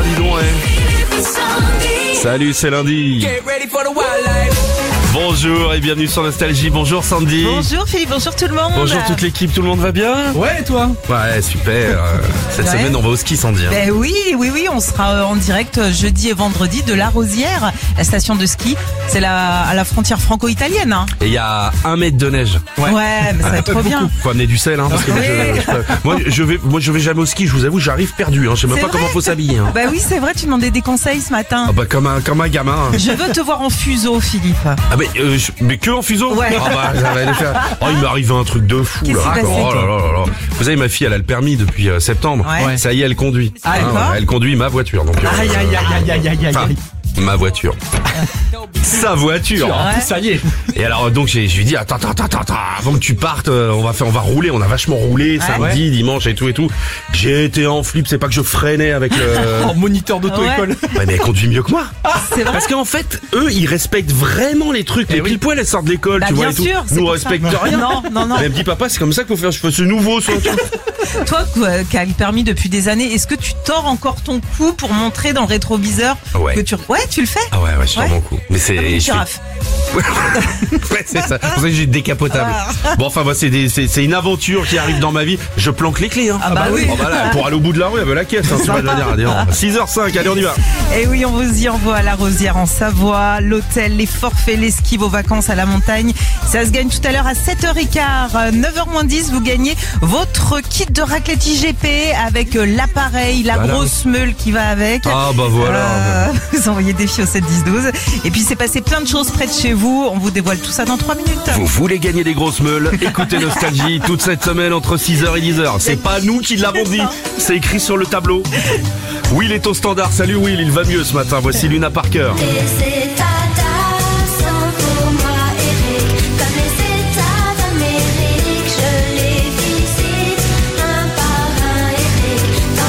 dis donc, Salut, c'est lundi. Bonjour et bienvenue sur Nostalgie. Bonjour Sandy. Bonjour Philippe, bonjour tout le monde. Bonjour toute l'équipe, tout le monde va bien? Ouais, et toi? Ouais, super. Cette semaine, on va au ski, Sandy. Ben oui, on sera en direct jeudi et vendredi de La Rosière, la station de ski. C'est à la frontière franco-italienne. Hein. Et il y a 1 mètre de neige. Ouais, mais ça va être trop bien. Faut amener du sel, parce que moi je vais jamais au ski, je vous avoue, j'arrive perdu. Je sais même pas comment faut s'habiller. Bah oui, c'est vrai, tu demandais des conseils ce matin. Ah bah comme un gamin. Je veux te voir en fuseau, Philippe. Ah mais que en fuseau? Ouais. Ah bah, ça va aller faire. Oh, il m'est arrivé un truc de fou. Qu'est-ce là. qui s'est passé, Oh là là là là. Vous savez, ma fille, elle a le permis depuis septembre. Ouais. Ça y est, elle conduit. Ah, d'accord. Elle conduit ma voiture. Donc, enfin, ma voiture. Sa voiture. Ouais. Ça y est. Et alors donc je lui dis attends, avant que tu partes, on va rouler, on a vachement roulé samedi, dimanche et tout. J'ai été en flip, c'est pas que je freinais avec le Moniteur d'auto-école. Ouais, mais elle conduit mieux que moi. C'est vrai. Parce qu'en fait, eux, ils respectent vraiment les trucs. Les pile poil, elles sortent de l'école, Bah, tu vois bien et tout. sûr, c'est Nous on pour ça. respecte rien. Non. Mais elle me dit papa, c'est comme ça qu'il faut faire. Je fais ce nouveau sur le truc. Toi, qui as le permis depuis des années, est-ce que tu tords encore ton cou pour montrer dans le rétroviseur Ouais. que tu le fais? Ah ouais, je sors mon coup. Mais c'est Une girafe. Ouais, c'est ça. C'est pour ça que j'ai décapotable. Bon, enfin, c'est une aventure qui arrive dans ma vie. Je planque les clés. Ah bah oui. Oh, bah là, pour aller au bout de la rue, elle veut la caisse. Tu vas le dire. 6h05, allez, on y va. Et oui, on vous y envoie à La Rosière en Savoie, l'hôtel, les forfaits, les skis, vos vacances à la montagne. Ça se gagne tout à l'heure à 7h15, 9h-10, vous gagnez votre kit de raclette IGP avec l'appareil, la grosse meule qui va avec. Ah bah voilà. Vous envoyez défi au 7-10-12. Et puis c'est passé plein de choses près de chez vous. On vous dévoile tout ça dans 3 minutes. Vous voulez gagner des grosses meules? Écoutez Nostalgie toute cette semaine entre 6h et 10h. C'est pas nous qui l'avons dit, c'est écrit sur le tableau. Will est au standard. Salut Will, il va mieux ce matin. Voici Luna Parker. C'est ta tasse pour moi, Eric. Comme les États d'Amérique, je les visite un par un, Eric. Dans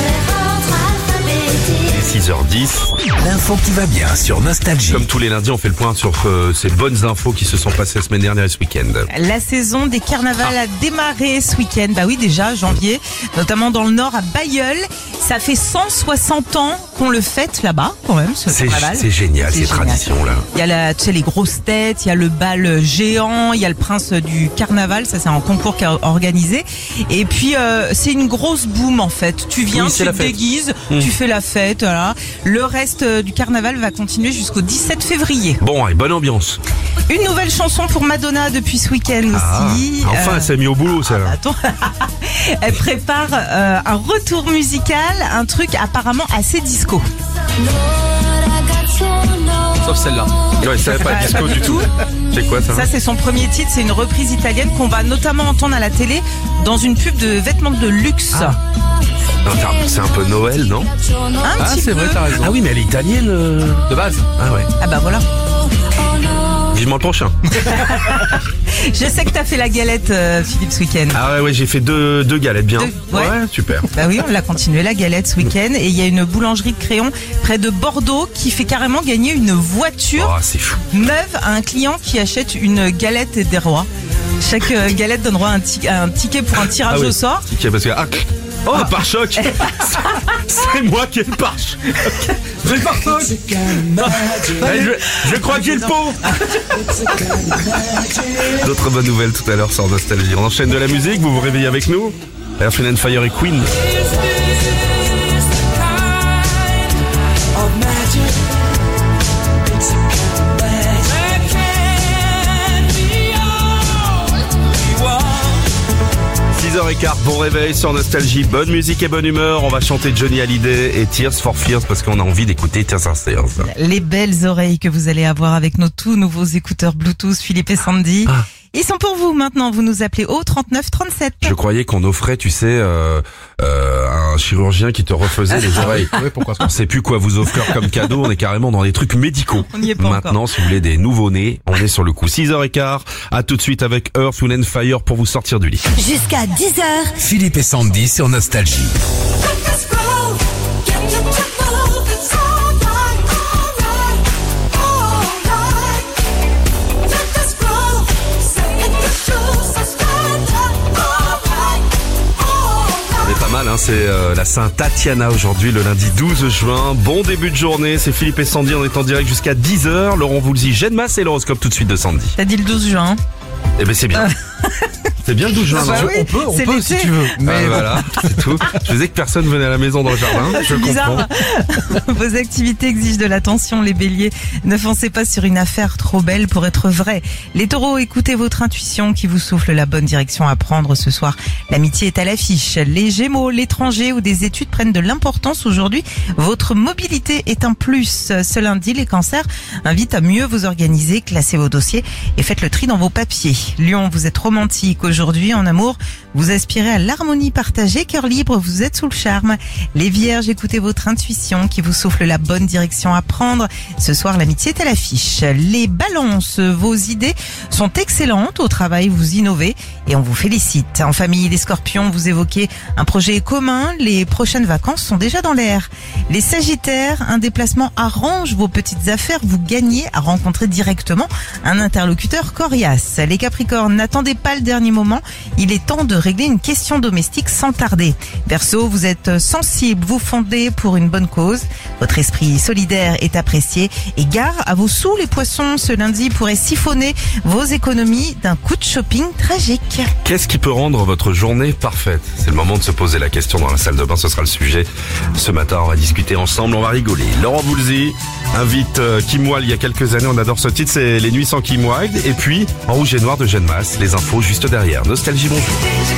les ordres alphabétiques. 6h10. L'info qui va bien sur Nostalgie. Comme tous les lundis, on fait le point sur ces bonnes infos qui se sont passées la semaine dernière et ce week-end. La saison des carnavals a démarré ce week-end. Bah oui, déjà, janvier, notamment dans le nord à Bailleul. Ça fait 160 ans qu'on le fête là-bas, quand même, ce carnaval. C'est génial, ces génial. traditions-là. Il y a tu sais, les grosses têtes, il y a le bal géant, il y a le prince du carnaval, ça c'est un concours qui est organisé. Et puis c'est une grosse boum en fait. Tu viens, Oui, c'est tu la te fête. déguises, tu fais la fête, voilà. Le reste du carnaval va continuer jusqu'au 17 février. Bon, et bonne ambiance. Une nouvelle chanson pour Madonna depuis ce week-end aussi. Enfin, elle s'est mise au boulot, celle-là. Attends, elle prépare un retour musical, un truc apparemment assez disco. Sauf celle-là. Ouais, ça va pas Pas disco du du tout. tout. C'est quoi ça? Ça, c'est son premier titre. C'est une reprise italienne qu'on va notamment entendre à la télé dans une pub de vêtements de luxe. Attends, c'est un peu Noël, non? Un petit c'est vrai, peu. t'as raison. Ah oui, mais elle est italienne. De base. Ah ouais. Ah bah voilà. Vivement le prochain. Je sais que t'as fait la galette, Philippe, ce week-end. Ah ouais, j'ai fait deux galettes bien. Ouais. Super. Bah oui, on l'a continué la galette ce week-end. Et il y a une boulangerie de Créon près de Bordeaux qui fait carrément gagner une voiture Oh, c'est fou. neuve à un client qui achète une galette des rois. Chaque galette donne droit à un ticket pour un tirage au sort. Ok, parce que le pare-choc. C'est moi qui ai le pare-choc. J'ai le pare-choc. Je crois que j'ai le pot. D'autres bonnes nouvelles tout à l'heure sur Nostalgie. On enchaîne de la musique, vous vous réveillez avec nous. Earth, Wind & Fire et Queen. Bon réveil sur Nostalgie, bonne musique et bonne humeur. On va chanter Johnny Hallyday et Tears for Fears parce qu'on a envie d'écouter Tears for Fears. Les belles oreilles que vous allez avoir avec nos tout nouveaux écouteurs Bluetooth Philippe et Sandy. Ils sont pour vous maintenant, vous nous appelez au 39 37. Je croyais qu'on offrait, tu sais, un chirurgien qui te refaisait les oreilles. Oui, pourquoi pas. On sait plus quoi vous offrir comme cadeau, on est carrément dans des trucs médicaux. On n'y est pas Maintenant, encore. si vous voulez des nouveaux-nés, on est sur le coup. 6h15, à tout de suite avec Earth, Wind & Fire pour vous sortir du lit. Jusqu'à 10h. Philippe et Sandy sur Nostalgie. On est pas mal, hein, c'est la Sainte Tatiana aujourd'hui, le lundi 12 juin. Bon début de journée, c'est Philippe et Sandy, on est en direct jusqu'à 10h. Laurent Voulzy, Jeanne-Masse et l'horoscope tout de suite de Sandy. T'as dit le 12 juin. Eh ben c'est bien. C'est bien le 12 juin. Bah non oui, On c'est peut si l'été. tu veux. Mais voilà, c'est tout. Je disais que personne venait à la maison dans le jardin. Je C'est bizarre. comprends. Vos activités exigent de l'attention, les béliers. Ne foncez pas sur une affaire trop belle pour être vraie. Les taureaux, écoutez votre intuition qui vous souffle la bonne direction à prendre ce soir. L'amitié est à l'affiche. Les gémeaux, l'étranger ou des études prennent de l'importance aujourd'hui. Votre mobilité est un plus. Ce lundi, les cancers invitent à mieux vous organiser, classer vos dossiers et faites le tri dans vos papiers. Lion, vous êtes romantique aujourd'hui en amour. Vous aspirez à l'harmonie partagée, cœur libre, vous êtes sous le charme. Les vierges, écoutez votre intuition qui vous souffle la bonne direction à prendre. Ce soir, l'amitié est à l'affiche. Les balances, vos idées sont excellentes. Au travail, vous innovez et on vous félicite. En famille, les scorpions, vous évoquez un projet commun. Les prochaines vacances sont déjà dans l'air. Les sagittaires, un déplacement arrange vos petites affaires. Vous gagnez à rencontrer directement un interlocuteur coriace. Les capricornes, n'attendez pas le dernier moment. Il est temps de régler une question domestique sans tarder. Verseau, vous êtes sensible, vous fondez pour une bonne cause. Votre esprit solidaire est apprécié. Et gare à vos sous, les poissons. Ce lundi pourrait siphonner vos économies d'un coup de shopping tragique. Qu'est-ce qui peut rendre votre journée parfaite? C'est le moment de se poser la question dans la salle de bain, ce sera le sujet. Ce matin, on va discuter ensemble, on va rigoler. Laurent Voulzy invite Kim Wilde il y a quelques années, on adore ce titre, c'est Les Nuits sans Kim Wilde. Et puis, en rouge et noir de Jeanne-Masse, les infos juste derrière. Nostalgie, bonjour.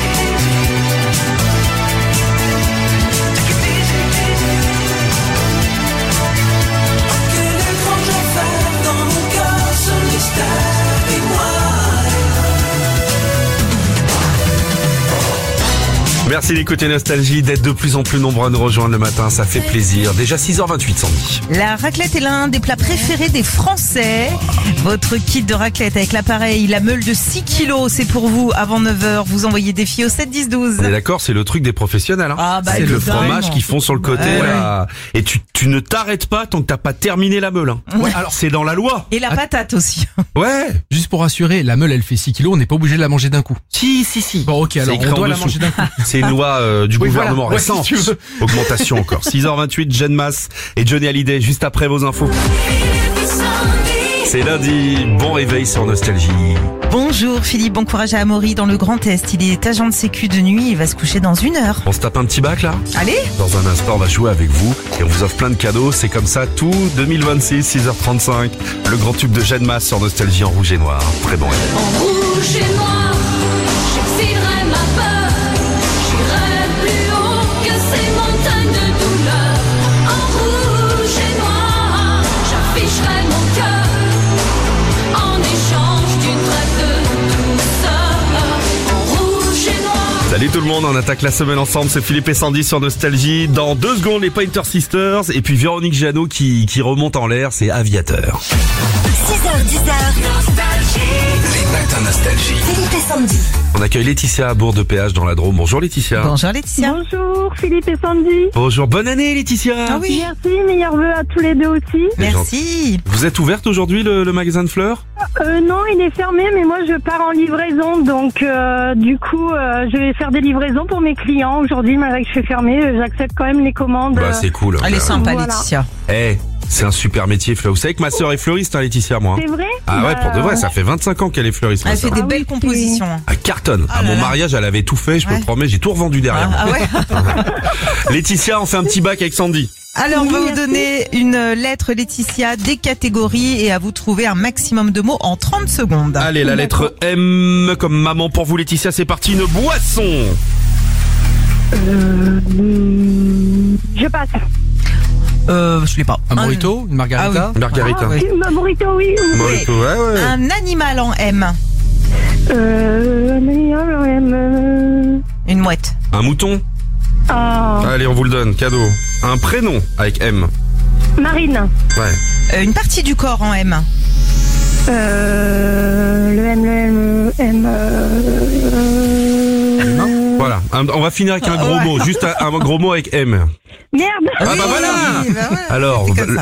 Merci d'écouter Nostalgie, d'être de plus en plus nombreux à nous rejoindre le matin, ça fait plaisir. Déjà 6h28, Sandy. La raclette est l'un des plats préférés des Français. Votre kit de raclette avec l'appareil, la meule de 6 kilos, c'est pour vous. Avant 9h, vous envoyez des filles au 7 10 12. On est d'accord, c'est le truc des professionnels. Hein. Ah, bah, c'est le évidemment. fromage qu'ils font sur le côté. Ouais. Là. Et tu ne t'arrêtes pas tant que t'as pas terminé la meule. Hein. Ouais. Alors c'est dans la loi. Et la patate aussi. Ouais. Juste pour rassurer, la meule elle fait 6 kilos, on n'est pas obligé de la manger d'un coup. Si. Bon ok, alors C'est écrit on en doit la dessous. manger d'un coup. C'est une loi du Oui, gouvernement voilà. Ouais, récente. si tu veux. Augmentation encore. 6h28, Jeanne-Masse et Johnny Hallyday juste après vos infos. C'est lundi, bon réveil sur Nostalgie. Bonjour Philippe, bon courage à Amaury dans le Grand Est. Il est agent de sécu de nuit, il va se coucher dans 1 heure. On se tape un petit bac là? Allez, Dans un instant, on va jouer avec vous et on vous offre plein de cadeaux. C'est comme ça tout 2026, 6h35. Le grand tube de Jeanne-Masse sur Nostalgie en rouge et noir. Très bon réveil. En rouge et noir, j'exilerai ma peur. J'irai plus haut que ces montagnes de douleur. En rouge et noir, j'afficherai mon cœur. En échange d'une trêve de douceur. En rouge et noir. Salut tout le monde, on attaque la semaine ensemble, c'est Philippe et Sandy sur Nostalgie. Dans 2 secondes, les Pointer Sisters et puis Véronique Jeannot qui remonte en l'air, c'est Aviateur. 6h, 10h, Les matins Nostalgie. Philippe et Sandy. On accueille Laetitia à Bourg de Péage dans la Drôme. Bonjour Laetitia. bonjour Laetitia. Bonjour Philippe et Sandy. Bonjour, bonne année Laetitia. Ah oui, Merci, meilleurs vœux à tous les deux aussi. C'est merci. Vous êtes ouverte aujourd'hui le magasin de fleurs? Non, il est fermé, mais moi je pars en livraison, donc du coup je vais faire des livraisons pour mes clients aujourd'hui, malgré que je suis fermée, j'accepte quand même les commandes. Bah c'est cool. Elle est sympa Voilà. Laetitia. C'est un super métier Fleur. Vous savez que ma sœur est fleuriste hein, Laetitia moi. C'est vrai? Ah ouais, Bah, pour de vrai, ça fait 25 ans qu'elle est fleuriste. ma Elle fait sœur. des Ah belles oui, compositions. Elle cartonne. Ah À là mon là. mariage, elle avait tout fait, je peux Ouais. te promettre, j'ai tout revendu derrière. Ah ouais. Laetitia, on fait un petit bac avec Sandy. Alors, on va Oui, vous merci. donner une lettre Laetitia, des catégories et à vous trouver un maximum de mots en 30 secondes. Allez, la lettre M comme maman pour vous Laetitia, c'est parti, une boisson. Je passe. Je l'ai pas. Un burrito, une margarita. Margarita. Ah, oui. Ma burrito, oui. Burrito, ouais. Un animal en M. Une mouette. Un mouton. Ah, Allez, on vous le donne, cadeau. Un prénom avec M. Marine. Ouais. Une partie du corps en M. Le M. Voilà, On va finir avec un gros mot, juste un gros mot avec M. Merde. Ah bah voilà. oui, bah ouais, Alors, c'est comme ça.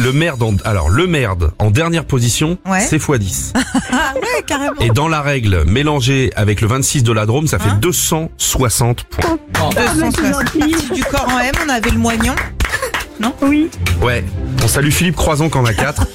le merde en dernière position, Ouais. c'est x10. Ah ouais, carrément. Et dans la règle, mélangé avec le 26 de la Drôme, ça fait Hein 260 points. 260 c'est gentil. parties du corps en M, on avait le moignon. Oui. Ouais. On salue Philippe Croison qui en a 4.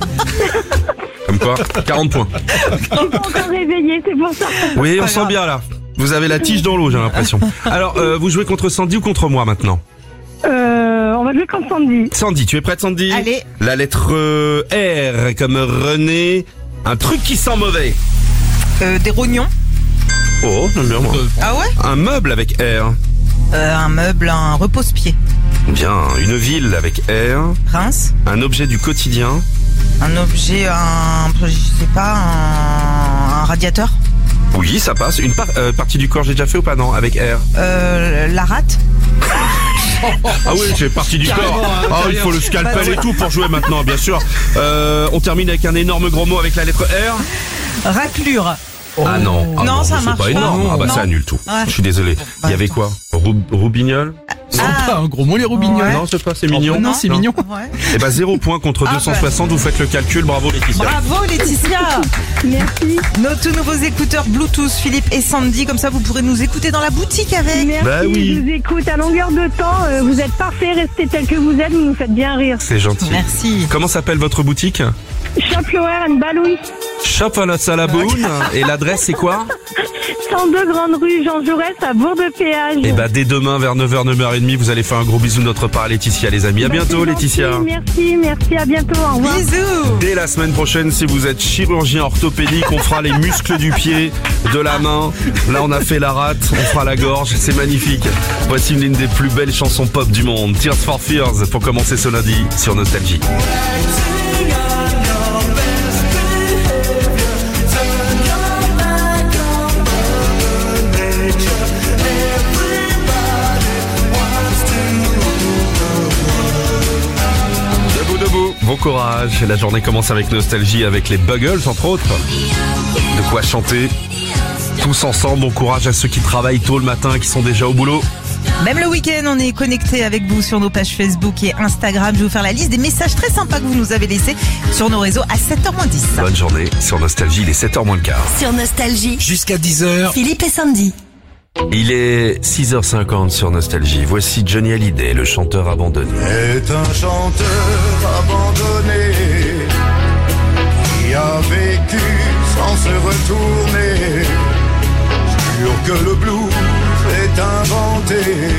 Comme quoi, 40 points. Je suis pas encore réveillée, c'est pour ça. Oui, on pas sent grave. bien là. Vous avez la tige dans l'eau, j'ai l'impression. Alors, vous jouez contre Sandy ou contre moi maintenant? On va jouer contre Sandy. Sandy, tu es prête Sandy? Allez. La lettre R comme René. Un truc qui sent mauvais. Des rognons. Oh, j'aime bien moi. Ah ouais. Un meuble avec R. Un meuble, un repose-pied. Bien, une ville avec R. Reims. Un objet du quotidien. Un objet, je sais pas, un radiateur. Oui, ça passe. Une partie du corps, j'ai déjà fait ou pas? Non, avec R. La rate. Ah oui, j'ai partie du corps. Ah, il faut le scalpel et tout pour jouer maintenant, bien sûr. On termine avec un énorme gros mot avec la lettre R. Raclure. Ah non, Non, ça c'est marche pas pas. énorme. Ah bah Non. c'est annule tout. Ouais. Je suis désolé. Il y avait quoi? Roubignol? Sympa, un gros mot les roubignoles. Ouais. Non, c'est pas, c'est mignon. Non, c'est mignon. Ouais. Eh ben 0 point contre Ah, 260, vous faites le calcul, bravo Laetitia. Bravo Laetitia. Merci. Nos tout nouveaux écouteurs Bluetooth, Philippe et Sandy, comme ça vous pourrez nous écouter dans la boutique avec. Merci, Bah oui. je vous écoute à longueur de temps. Vous êtes parfaits, restez tels que vous êtes, vous nous faites bien rire. C'est gentil. Merci. Comment s'appelle votre boutique? Shop Your Hair and Balloon, Shop à la Salaboune. Et l'adresse c'est quoi? 102 Grande Rue Jean Jaurès à Bourg-de-Péage. Eh ben dès demain vers 9h, 9h30, vous allez faire un gros bisou de notre part à Laetitia les amis. À bientôt C'est Laetitia. gentil, merci, à bientôt, au revoir. Bisous. Dès la semaine prochaine, si vous êtes chirurgien orthopédique, on fera les muscles du pied, de la main. Là, on a fait la rate, on fera la gorge. C'est magnifique. Voici l'une des plus belles chansons pop du monde. Tears for Fears pour commencer ce lundi sur Nostalgie. Debout, bon courage. La journée commence avec Nostalgie, avec les Buggles, entre autres. De quoi chanter. Tous ensemble, bon courage à ceux qui travaillent tôt le matin, qui sont déjà au boulot. Même le week-end, on est connecté avec vous sur nos pages Facebook et Instagram. Je vais vous faire la liste des messages très sympas que vous nous avez laissés sur nos réseaux à 7h10. Bonne journée sur Nostalgie, il est 7h moins le quart. Sur Nostalgie, Jusqu'à 10h, Philippe et Sandy. Il est 6h50 sur Nostalgie. Voici Johnny Hallyday, le chanteur abandonné. Est un chanteur abandonné qui a vécu sans se retourner. Jure que le blues est inventé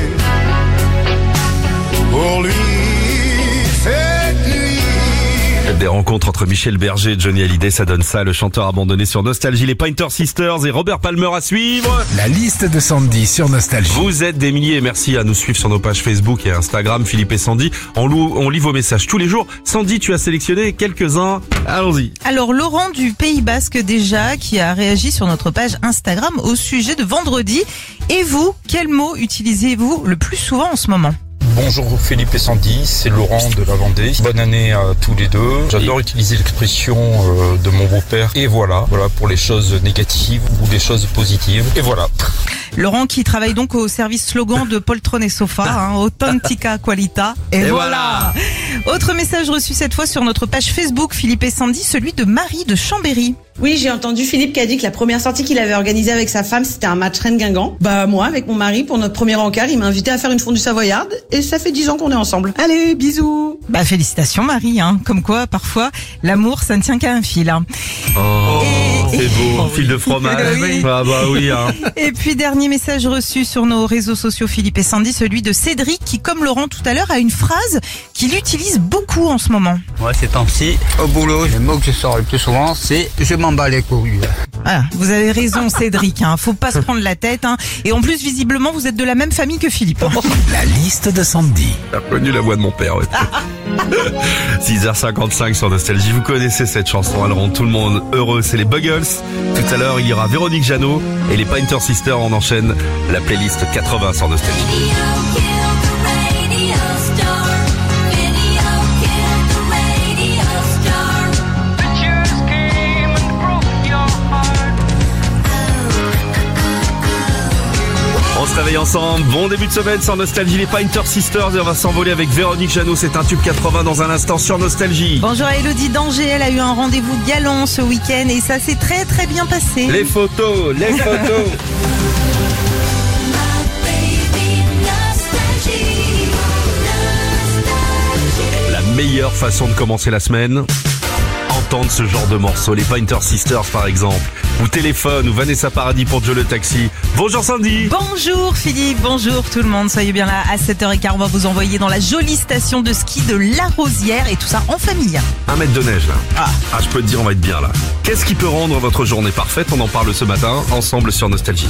pour lui cette nuit. Des rencontres entre Michel Berger et Johnny Hallyday, ça donne ça, le chanteur abandonné sur Nostalgie, les Pointer Sisters et Robert Palmer à suivre. la liste de Sandy sur Nostalgie. Vous êtes des milliers, merci à nous suivre sur nos pages Facebook et Instagram, Philippe et Sandy. On lit vos messages tous les jours. Sandy, tu as sélectionné quelques-uns. Allons-y. Alors Laurent du Pays Basque déjà qui a réagi sur notre page Instagram au sujet de vendredi. Et vous, quel mot utilisez-vous le plus souvent en ce moment? Bonjour Philippe et Sandy, c'est Laurent de la Vendée. Bonne année à tous les deux. J'adore utiliser l'expression de mon beau-père. Et voilà pour les choses négatives ou les choses positives. Et voilà. Laurent qui travaille donc au service slogan de Poltron et Sofa, Authentica Qualita. Et voilà. Autre message reçu cette fois sur notre page Facebook Philippe et Sandy, celui de Marie de Chambéry. Oui, j'ai entendu Philippe qui a dit que la première sortie qu'il avait organisée avec sa femme, c'était un match Rennes-Guingamp. Bah moi, avec mon mari, pour notre premier encart, il m'a invité à faire une fondue savoyarde et ça fait 10 ans qu'on est ensemble. Allez, bisous. Bah félicitations Marie, comme quoi parfois l'amour ça ne tient qu'à un fil. Oh, Et- c'est beau, un fil de fromage. Oui. Ah bah oui, Et puis dernier message reçu sur nos réseaux sociaux Philippe et Sandy, celui de Cédric qui comme Laurent tout à l'heure a une phrase qu'il utilise beaucoup en ce moment. Moi, ces temps-ci, au boulot, le mot que je sors le plus souvent, c'est « je m'en bats les couilles Voilà, vous avez raison Cédric, faut pas se prendre la tête. Et en plus visiblement vous êtes de la même famille que Philippe. La liste de Sandy. T'as reconnu la voix de mon père. Ouais. 6h55 sur Nostalgie. Vous connaissez cette chanson, elle rend tout le monde heureux. C'est les Buggles. Tout à l'heure, il y aura Véronique Jeannot et les Pointer Sisters. On enchaîne la playlist 80 sur Nostalgie. On se réveille ensemble. Bon début de semaine sur Nostalgie, les Pointer Sisters, et on va s'envoler avec Véronique Jeannot. C'est un tube 80 dans un instant sur Nostalgie. Bonjour à Elodie d'Angers, elle a eu un rendez-vous galant ce week-end et ça s'est très très bien passé. Les photos. La meilleure façon de commencer la semaine, entendre ce genre de morceaux, les Pointer Sisters par exemple, ou Téléphone, ou Vanessa Paradis pour Joe le Taxi. Bonjour Sandy. Bonjour Philippe, bonjour tout le monde, soyez bien là à 7h15, on va vous envoyer dans la jolie station de ski de La Rosière et tout ça en famille. 1 mètre de neige là. Ah, je peux te dire, on va être bien là. Qu'est-ce qui peut rendre votre journée parfaite? On en parle ce matin, ensemble sur Nostalgie.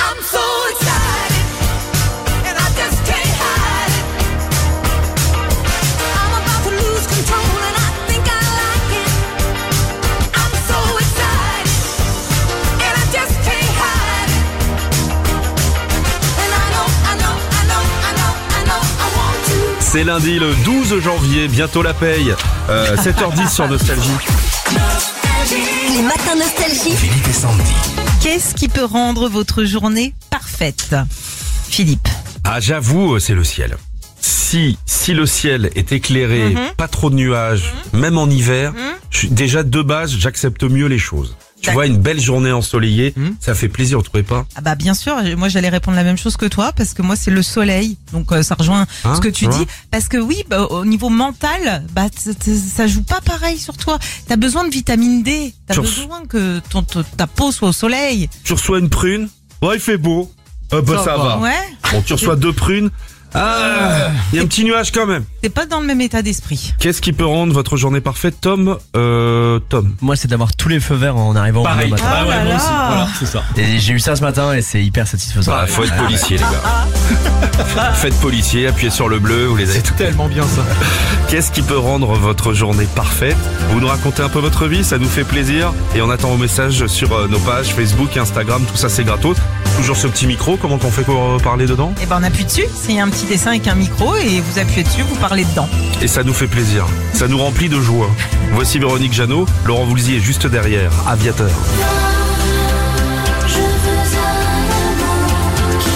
C'est lundi le 12 janvier, bientôt la paye, 7h10 sur Nostalgie. Les matins nostalgie. Philippe et Sandy. Qu'est-ce qui peut rendre votre journée parfaite? Philippe. Ah, j'avoue, c'est le ciel. Si le ciel est éclairé, pas trop de nuages, même en hiver, déjà de base, j'accepte mieux les choses. Tu vois, une belle journée ensoleillée, ça fait plaisir, vous trouvez pas? Ah bah bien sûr, moi j'allais répondre la même chose que toi parce que moi c'est le soleil, donc ça rejoint ce que tu dis. Parce que oui, bah, au niveau mental, bah ça joue pas pareil sur toi. T'as besoin de vitamine D, t'as besoin que ta peau soit au soleil. Tu reçois une prune, ouais il fait beau, ça va. Ouais. Bon, tu reçois 2 prunes. Ah, il y a un petit nuage quand même. T'es pas dans le même état d'esprit. Qu'est-ce qui peut rendre votre journée parfaite, Tom? Moi, c'est d'avoir tous les feux verts en arrivant au boulot matin. Ah ouais, moi aussi. Voilà, c'est ça. Et j'ai eu ça ce matin et c'est hyper satisfaisant. Bah, faut être policier, les gars. Faites policier, appuyez sur le bleu, vous les avez. C'est tellement bien ça. Qu'est-ce qui peut rendre votre journée parfaite? Vous nous racontez un peu votre vie, ça nous fait plaisir. Et on attend vos messages sur nos pages Facebook, Instagram, tout ça c'est gratos. Toujours ce petit micro, comment qu'on fait pour parler dedans? Eh ben on appuie dessus, c'est un petit dessin avec un micro et vous appuyez dessus, vous parlez dedans. Et ça nous fait plaisir, ça nous remplit de joie. Voici Véronique Jeannot, Laurent Voulzy est juste derrière, Aviateur. Je veux un amour qui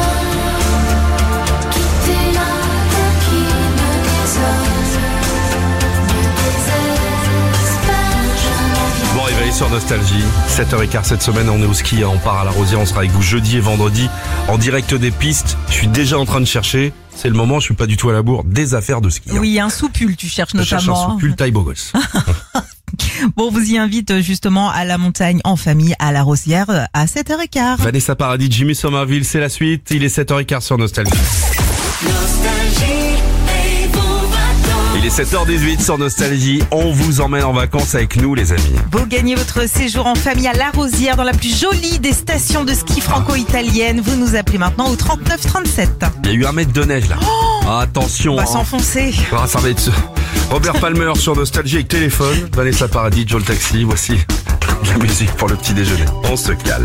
va quitter la terre qui me désole, me désespère, je n'en viens. Bon réveil sur Nostalgie, 7h15 cette semaine, on est au ski, on part à la Rosière, on sera avec vous jeudi et vendredi en direct des pistes. Je suis déjà en train de chercher, c'est le moment, je suis pas du tout à la bourre, des affaires de ski. Oui, un soupul, tu cherches Je cherche notamment. un soupul taille beau gosse. Bon, on vous y invite justement à la montagne en famille à La Rosière à 7h15. Vanessa Paradis, Jimmy Somerville, c'est la suite, il est 7h15 sur Nostalgie. Il est 7h18 sur Nostalgie, on vous emmène en vacances avec nous les amis. Vous gagnez votre séjour en famille à La Rosière dans la plus jolie des stations de ski franco-italiennes. Vous nous appelez maintenant au 39 37. Il y a eu 1 mètre de neige là. Attention. On va hein. s'enfoncer. Ah, ça va être Robert Palmer sur Nostalgie avec Téléphone, Vanessa Paradis, Joe le Taxi, voici la musique pour le petit déjeuner. On se calme.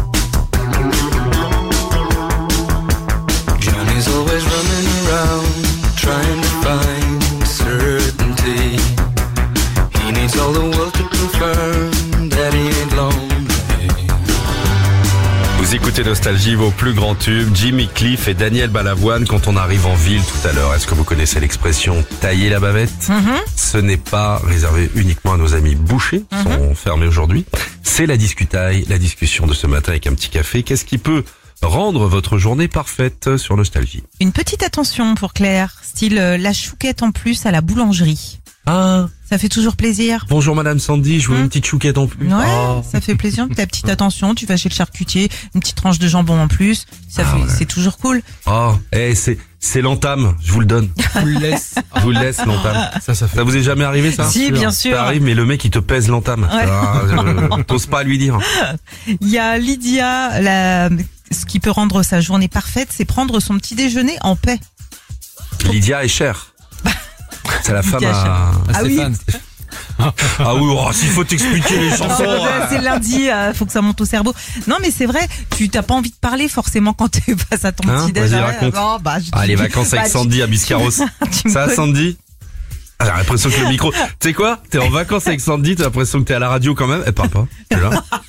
Johnny's always running around, trying to find certainty. He needs all the world to confirm that he ain't lonely. Vous écoutez Nostalgie, vos plus grands tubes, Jimmy Cliff et Daniel Balavoine quand on arrive en ville tout à l'heure. Est-ce que vous connaissez l'expression tailler la bavette? Ce n'est pas réservé uniquement à nos amis bouchers, qui sont fermés aujourd'hui. C'est la discutaille, la discussion de ce matin avec un petit café. Qu'est-ce qui peut rendre votre journée parfaite sur Nostalgie? Une petite attention pour Claire, style la chouquette en plus à la boulangerie. Ah, Ça fait toujours plaisir. bonjour Madame Sandy, je veux une petite chouquette en plus. Ouais, Oh. ça fait plaisir. Ta petite attention, tu vas chez le charcutier, une petite tranche de jambon en plus. Ça fait, ouais. c'est toujours cool. Oh, c'est l'entame, je vous le donne. On le laisse. Je vous le laisse l'entame. Ça fait. Ça vous est jamais arrivé ça? Si, bien sûr. Ça arrive, mais le mec il te pèse l'entame. Ouais. T'oses pas lui dire. Il y a Lydia, ce qui peut rendre sa journée parfaite, c'est prendre son petit déjeuner en paix. Lydia est chère. C'est la femme Lydia à... Cher. Ah oui. Stéphane. Ah oui, oh, s'il faut t'expliquer les chansons. C'est lundi, faut que ça monte au cerveau. Non, mais c'est vrai, tu t'as pas envie de parler forcément quand t'es face à ton Hein, petit vas-y, déjeuner. raconte. Je Ah, les vacances avec Sandy à Biscarros. tu me Ça, connais. Sandy? Ah, j'ai l'impression que le micro... Tu sais quoi? T'es en vacances avec Sandy, t'as l'impression que t'es à la radio quand même. Elle parle pas. T'es là.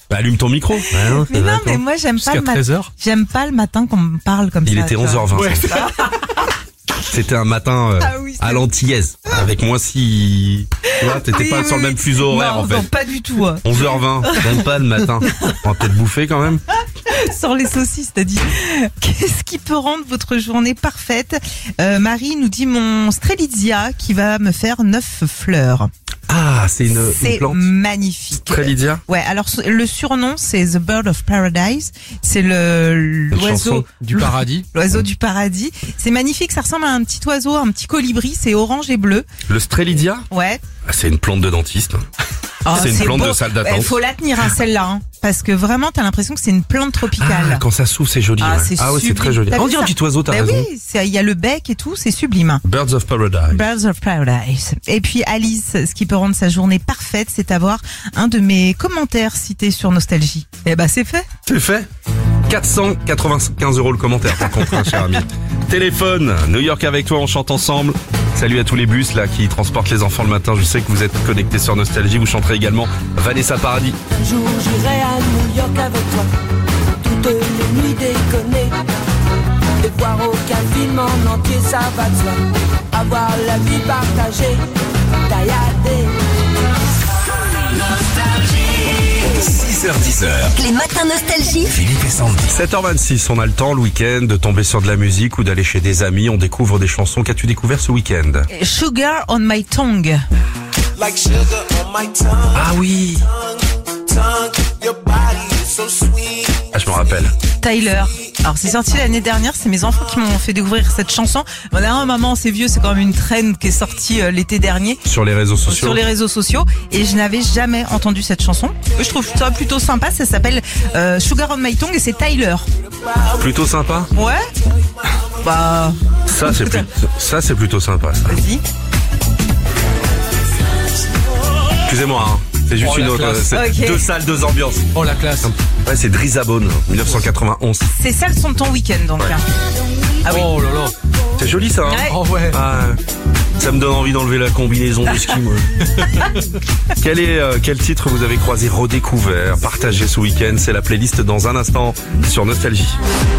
Bah, allume ton micro. Mais non, mais moi j'aime pas Jusqu'à le matin. 13h. J'aime pas le matin qu'on me parle comme Il ça. était tu vois. 11h20. C'était un matin Ah oui, c'est à l'antillaise. Avec moi si... Tu vois, t'étais Oui, pas sur le même fuseau horaire non, en fait. non, pas du tout. 11h20, même pas le matin. On va peut-être bouffer quand même. Sans les saucisses, t'as dit. Qu'est-ce qui peut rendre votre journée parfaite? Marie nous dit mon Strelitzia qui va me faire 9 fleurs. Ah, c'est une C'est plante. magnifique. Strelitzia. Ouais, alors le surnom c'est The Bird of Paradise. C'est l'oiseau chanson Du paradis. l'oiseau du paradis. C'est magnifique, ça ressemble à un petit oiseau, un petit colibri, c'est orange et bleu. Le Strelitzia, Ouais. c'est une plante de dentiste. Oh, C'est une plante beau. de salle d'attente. Faut la tenir celle-là, hein, parce que vraiment t'as l'impression que c'est une plante tropicale. Ah, quand ça s'ouvre, c'est joli. Ah, ouais. c'est Ah ouais, c'est sublime. très joli. T'as On vu dirait un ça? petit oiseau, t'as Ben raison. oui, il y a le bec et tout, c'est sublime. Birds of Paradise. Birds of Paradise. Et puis Alice, ce qui peut rendre sa journée parfaite, c'est avoir un de mes commentaires cités sur Nostalgie. Eh ben c'est fait. C'est fait. 495 € le commentaire, par contre, hein, cher ami. Téléphone, New York avec toi, on chante ensemble. Salut à tous les bus là qui transportent les enfants le matin. Je sais que vous êtes connectés sur Nostalgie. Vous chanterez également Vanessa Paradis. Un jour j'irai à New York avec toi, toutes les nuits déconner, et voir aucun film en entier, ça va de soi. Avoir la vie partagée, tailladée. 6h10. Les matins nostalgie. Philippe et Sandy. 7h26, on a le temps le week-end de tomber sur de la musique ou d'aller chez des amis. On découvre des chansons. Qu'as-tu découvert ce week-end? Sugar on my tongue. Like sugar on my tongue, Ah oui. your body is so sweet. Ah, je me rappelle. Tyler. Alors c'est sorti l'année dernière, c'est mes enfants qui m'ont fait découvrir cette chanson. On a maman, c'est vieux, c'est quand même une trend qui est sortie l'été dernier Sur les réseaux sociaux. sur les réseaux sociaux et je n'avais jamais entendu cette chanson. Je trouve ça plutôt sympa, ça s'appelle Sugar on my tongue et c'est Tyler. Plutôt sympa. Ouais. Bah Ça c'est plutôt sympa. Ça. vas-y. Excusez-moi, hein. C'est juste Oh, une la autre. classe. C'est Ok. deux salles, deux ambiances. Oh la classe. Ouais, c'est Drizabone, 1991. C'est ça le son de ton week-end donc. Hein. Ah oui. Oh là là. C'est joli ça. Hein Ouais. Oh ouais. Ah, ça me donne envie d'enlever la combinaison de ski, moi. Quel titre vous avez croisé, redécouvert, partagé ce week-end? C'est la playlist dans un instant sur Nostalgie.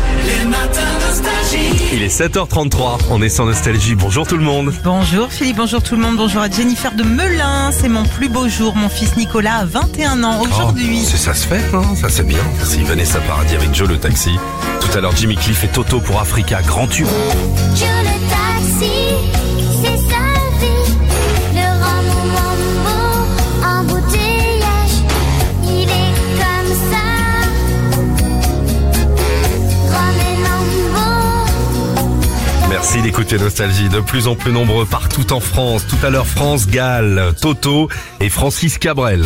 Il est 7h33, on est sur Nostalgie. Bonjour tout le monde. Bonjour Philippe, bonjour tout le monde, bonjour à Jennifer de Melun. C'est mon plus beau jour, mon fils Nicolas a 21 ans aujourd'hui. Oh, ça se fait, hein, ça c'est bien. C'est Vanessa Paradis avec Joe le taxi. Tout à l'heure Jimmy Cliff et Toto pour Africa, grand tube. Joe le taxi, c'est sa vie. Le rend mambo, embouteillage. Il est comme ça. Rome et Lambo. Merci d'écouter Nostalgie, de plus en plus nombreux partout en France. Tout à l'heure France Gall, Toto et Francis Cabrel.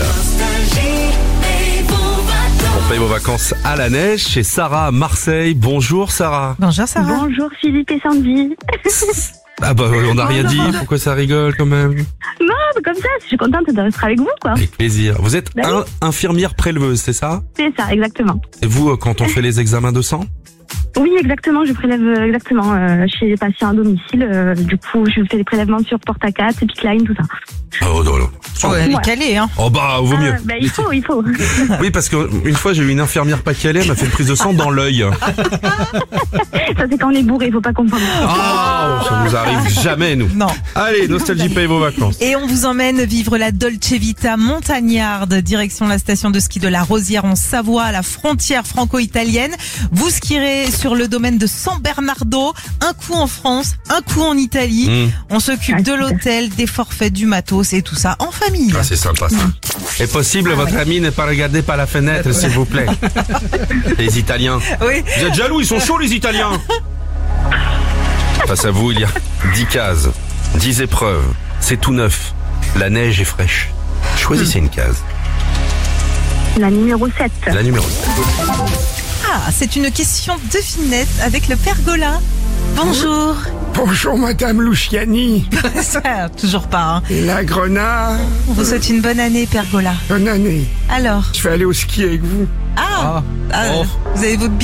On paye vos vacances à la neige chez Sarah à Marseille. Bonjour Sarah. Bonjour Sarah. Bonjour Philippe et Sandy. Ah bah on n'a rien dit, pourquoi ça rigole quand même? Non, comme ça, je suis contente d'être avec vous, quoi. Avec plaisir. Vous êtes Bah oui. infirmière préleveuse, c'est ça? C'est ça, exactement. Et vous, quand on fait les examens de sang? Oui, exactement. Je prélève exactement chez les patients à domicile. Du coup, je fais des prélèvements sur porte-à-4, Pickline, tout ça. Oh non, non. Oh, elle est Ouais. calée, hein. Oh bah, vaut mieux. Ben, il faut. Oui, parce que une fois, j'ai eu une infirmière pas calée, elle m'a fait une prise de sang dans l'œil. Ça, c'est quand on est bourré, faut pas comprendre. Oh, ça nous arrive jamais, nous. Non. Allez, Nostalgie paye vos vacances. Et on vous emmène vivre la Dolce Vita montagnarde, direction la station de ski de la Rosière en Savoie, à la frontière franco-italienne. Vous skierez sur le domaine de San Bernardo, un coup en France, un coup en Italie. On s'occupe de l'hôtel, des forfaits, du matos et tout ça en famille. Ah, c'est sympa ça. Est possible, votre ami n'est pas regardé par la fenêtre, s'il vous plaît. Les Italiens. Oui. Vous êtes jaloux, ils sont chauds les Italiens. Face à vous, il y a 10 cases, 10 épreuves. C'est tout neuf. La neige est fraîche. Choisissez une case. La numéro 7. La numéro 7. Ah, c'est une question devinette avec le pergola. Bonjour. Bonjour Madame Luciani. Ça, toujours pas, hein. La Grenade. On vous souhaite une bonne année, pergola. Bonne année. Alors. Je vais aller au ski avec vous. Ah, vous avez votre billet?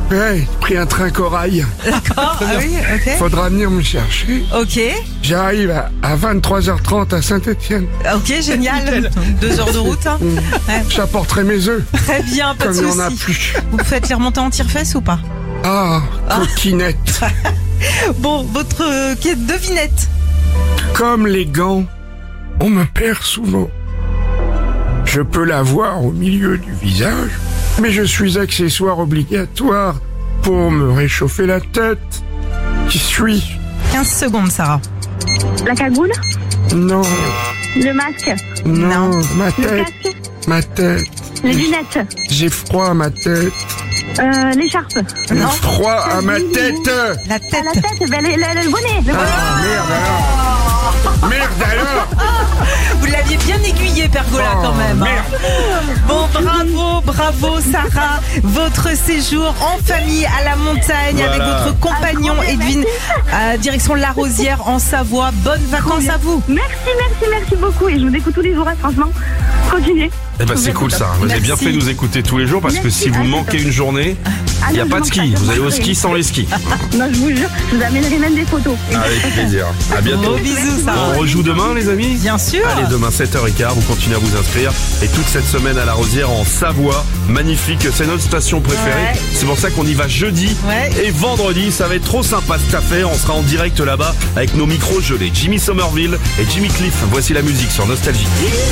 Ouais, pris un train corail. D'accord, ah oui, ok. Faudra venir me chercher. Ok, J'arrive à 23h30 à Saint-Étienne. ok, génial. 2 heures de route. Hein. Ouais. J'apporterai mes œufs. Très bien, pas de Comme il n'y en a soucis. plus. Vous faites les remontées en tire-fesses ou pas? Ah, coquinette. Bon, votre devinette. Comme les gants, on me perd souvent. Je peux l'avoir au milieu du visage, mais je suis accessoire obligatoire pour me réchauffer la tête. Qui suis-je? 15 secondes, Sarah. La cagoule, Non, le masque, non, ma le tête, casque, ma tête. les lunettes, J'ai froid à ma tête. l'écharpe. J'ai froid à ma tête. La À tête. la tête, ben, le bonnet. Le bonnet. Ah, merde alors. Merde alors. Vous l'aviez bien aiguillé, Pergola, quand même. Hein. Bon, bravo, Sarah. Votre séjour en famille à la montagne avec Voilà. votre compagnon Edwin, direction La Rosière en Savoie. Bonnes vacances à vous. Merci beaucoup. Et je vous écoute tous les jours, hein, franchement. Continuez. Eh ben c'est cool ça, vous avez bien Merci. fait de nous écouter tous les jours parce que Merci. si vous Ah, manquez une journée, il n'y a non, pas de je ski, manque pas, vous je allez au manque ski rien. sans les skis. Non, je vous jure, je vous amènerai même des photos. Avec plaisir, à bientôt. Gros bisous, Sarah. On rejoue demain les amis? Bien sûr. Allez, demain 7h15, vous continuez à vous inscrire. Et toute cette semaine à La Rosière en Savoie, magnifique, c'est notre station préférée. Ouais. C'est pour ça qu'on y va jeudi Ouais. et vendredi. Ça va être trop sympa cette affaire. On sera en direct là-bas avec nos micros gelés. Jimmy Somerville et Jimmy Cliff. Voici la musique sur Nostalgie.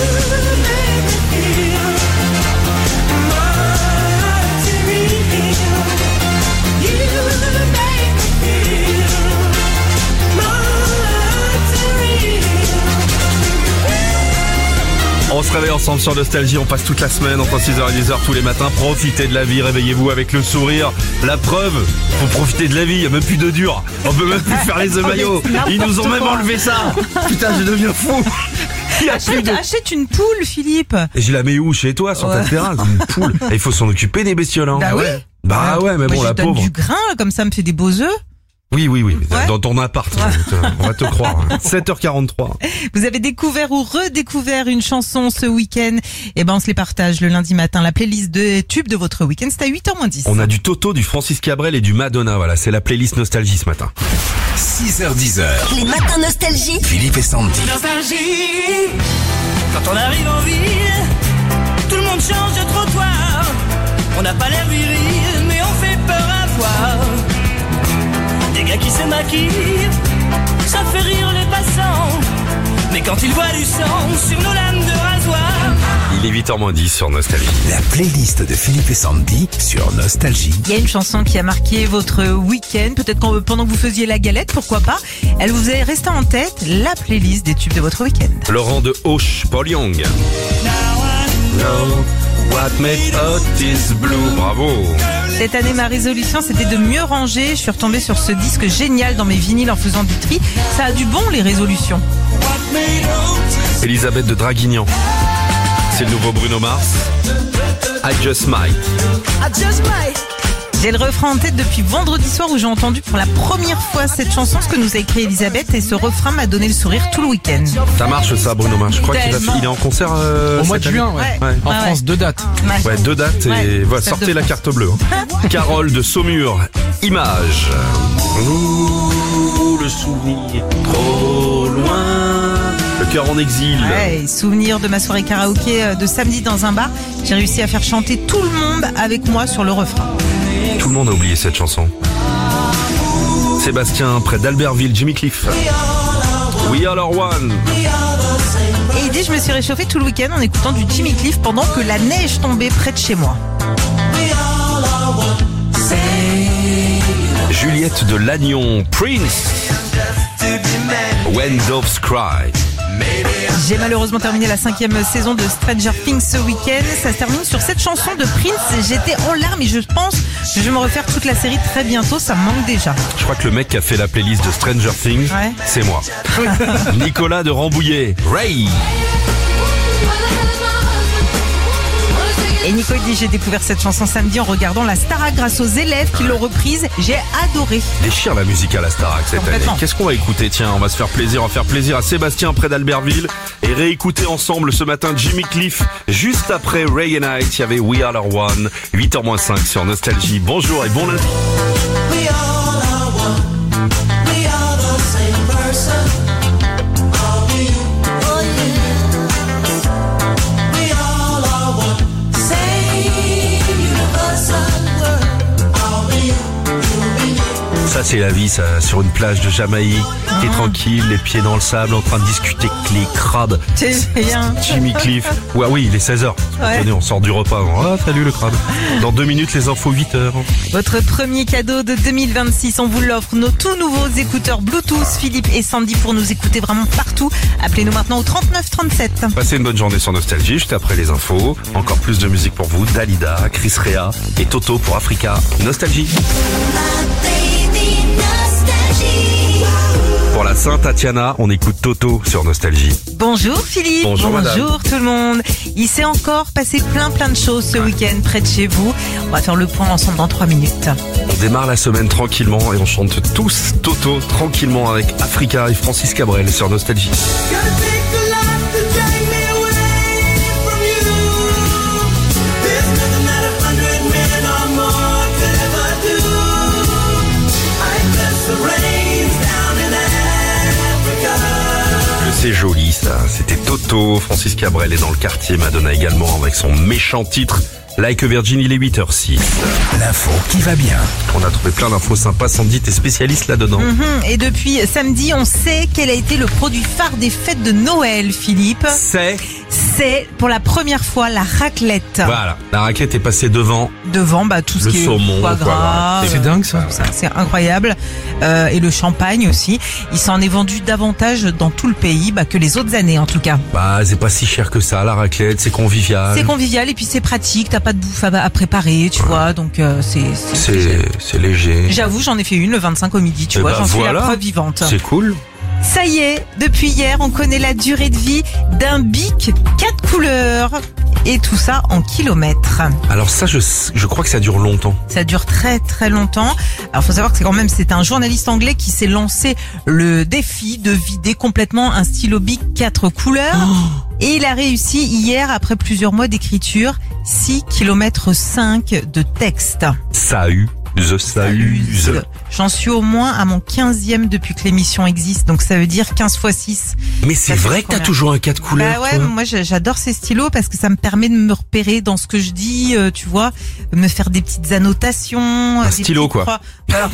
On se réveille ensemble sur Nostalgie, on passe toute la semaine entre 6h et 10h tous les matins. Profitez de la vie, réveillez-vous avec le sourire. La preuve, faut profiter de la vie, il n'y a même plus de dur. On peut même plus faire les œufs maillots. Ils nous ont même enlevé ça. Putain, je deviens fou. Il y a plus de- Achète une poule, Philippe. Et je la mets où? Chez toi, sur ta Ouais. terrasse? Une poule. Et il faut s'en occuper des bestioles. Hein. Bah oui. Bah ouais, mais Moi, bon, je la donne pauvre. du grain, comme ça me fait des beaux œufs. Oui, Ouais. dans ton appart. On va te croire. 7h43. Vous avez découvert ou redécouvert une chanson ce week-end? Eh ben, on se les partage le lundi matin. La playlist de tubes de votre week-end, c'est à 8h-10. On a du Toto, du Francis Cabrel et du Madonna. Voilà, c'est la playlist Nostalgie ce matin. 6h10. Les matins nostalgie. Philippe et Sandy. Nostalgie. Quand on arrive en ville, tout le monde change de trottoir. On n'a pas l'air viril, mais on fait peur à voir. Des gars qui se maquillent, ça fait rire les passants. Mais quand ils voient du sang sur nos lames de rasoir. Il est 8h-10 sur Nostalgie. La playlist de Philippe et Sandy sur Nostalgie. Il y a une chanson qui a marqué votre week-end, peut-être pendant que vous faisiez la galette, pourquoi pas. Elle vous est restée en tête, la playlist des tubes de votre week-end. Laurent de Auch, Paul Young. Know what made Otis blue. Bravo. Cette année, ma résolution, c'était de mieux ranger. Je suis retombée sur ce disque génial dans mes vinyles en faisant du tri. Ça a du bon, les résolutions. Elisabeth de Draguignan. C'est le nouveau Bruno Mars. I Just Might. J'ai le refrain en tête depuis vendredi soir où j'ai entendu pour la première fois cette chanson, ce que nous a écrit Elisabeth, et ce refrain m'a donné le sourire tout le week-end. Ça marche ça, Bruno Mars. Je crois qu'il Tellement. il est en concert Au mois de cette année. juin, ouais. Ouais. En Ouais, France, ouais. 2 dates. Ouais, 2 dates et Ouais, voilà, Stade sortez de la France. carte bleue. Hein. Carole de Saumur, Image. Ouh, le souvenir trop loin. Le cœur en exil. Ouais, souvenir de ma soirée karaoké de samedi dans un bar. J'ai réussi à faire chanter tout le monde avec moi sur le refrain. Tout le monde a oublié cette chanson. Sébastien, près d'Albertville, Jimmy Cliff. We Are Our One. Et il dit, je me suis réchauffée tout le week-end en écoutant du Jimmy Cliff pendant que la neige tombait près de chez moi. Juliette de Lannion, Prince. When Doves Cry. J'ai malheureusement terminé la 5e saison de Stranger Things ce week-end. Ça se termine sur cette chanson de Prince. J'étais en larmes et je pense que je vais me refaire toute la série très bientôt. Ça me manque déjà. Je crois que le mec qui a fait la playlist de Stranger Things, Ouais. c'est moi. Nicolas de Rambouillet, Ray. Et Nico dit, j'ai découvert cette chanson samedi en regardant la Starac grâce aux élèves qui l'ont reprise. J'ai adoré. Déchire la musique à la Starac cette année. Complètement. Qu'est-ce qu'on va écouter? Tiens, on va se faire plaisir à Sébastien près d'Albertville et réécouter ensemble ce matin Jimmy Cliff. Juste après Ray and Night, il y avait We Are Our One, 8h-5 sur Nostalgie. Bonjour et bon lundi. We all are one. We are the same person. All we, oh yeah. We all are one. Same universal word. All we, you. Ça c'est la vie, ça, sur une plage de Jamaïque, t'es tranquille, les pieds dans le sable, en train de discuter avec les crabes. C'est bien. Jimmy Cliff. Ouais, oui, il est 16h. Ouais. Tenez, on sort du repas. Ah, salut le crabe. Dans 2 minutes, les infos 8h. Votre premier cadeau de 2026, on vous l'offre. Nos tout nouveaux écouteurs Bluetooth, Philippe et Sandy, pour nous écouter vraiment partout. Appelez-nous maintenant au 39 37. Passez une bonne journée sur Nostalgie, juste après les infos. Encore plus de musique pour vous. Dalida, Chris Rea et Toto pour Africa. Nostalgie. Pour la Sainte Tatiana, on écoute Toto sur Nostalgie. Bonjour Philippe. Bonjour, madame. tout le monde. Il s'est encore passé plein de choses ce week-end près de chez vous. On va faire le point ensemble dans 3 minutes. On démarre la semaine tranquillement et on chante tous Toto tranquillement avec Africa et Francis Cabrel sur Nostalgie. C'est joli ça, c'était Toto, Francis Cabrel est dans le quartier, Madonna également avec son méchant titre Like a Virgin, il est 8h06. L'info qui va bien. On a trouvé plein d'infos sympas, Sandy, t'es spécialiste là-dedans. Et depuis samedi, on sait quel a été le produit phare des fêtes de Noël, Philippe. C'est pour la première fois la raclette. Voilà, la raclette est passée devant tout ce le qui est saumon, foie gras. C'est dingue ça. C'est incroyable. Et le champagne aussi. Il s'en est vendu davantage dans tout le pays que les autres années en tout cas. Bah c'est pas si cher que ça, la raclette, c'est convivial. C'est convivial et puis c'est pratique, t'as pas de bouffe à préparer, tu vois, donc c'est léger. J'avoue, j'en ai fait une le 25 au midi, tu vois, j'en suis la preuve vivante. C'est cool. Ça y est, depuis hier, on connaît la durée de vie d'un bic 4 couleurs. Et tout ça en kilomètres. Alors ça, je crois que ça dure longtemps. Ça dure très longtemps. Alors faut savoir que c'est un journaliste anglais qui s'est lancé le défi de vider complètement un stylo bic 4 couleurs. Et il a réussi hier, après plusieurs mois d'écriture, 6 km 5 de texte. Ça use. J'en suis au moins à mon 15e depuis que l'émission existe, donc ça veut dire 15 x 6. Mais c'est vrai que t'as toujours un 4 couleurs. Bah ouais, moi j'adore ces stylos parce que ça me permet de me repérer dans ce que je dis, tu vois, me faire des petites annotations. Un stylo quoi. Voilà.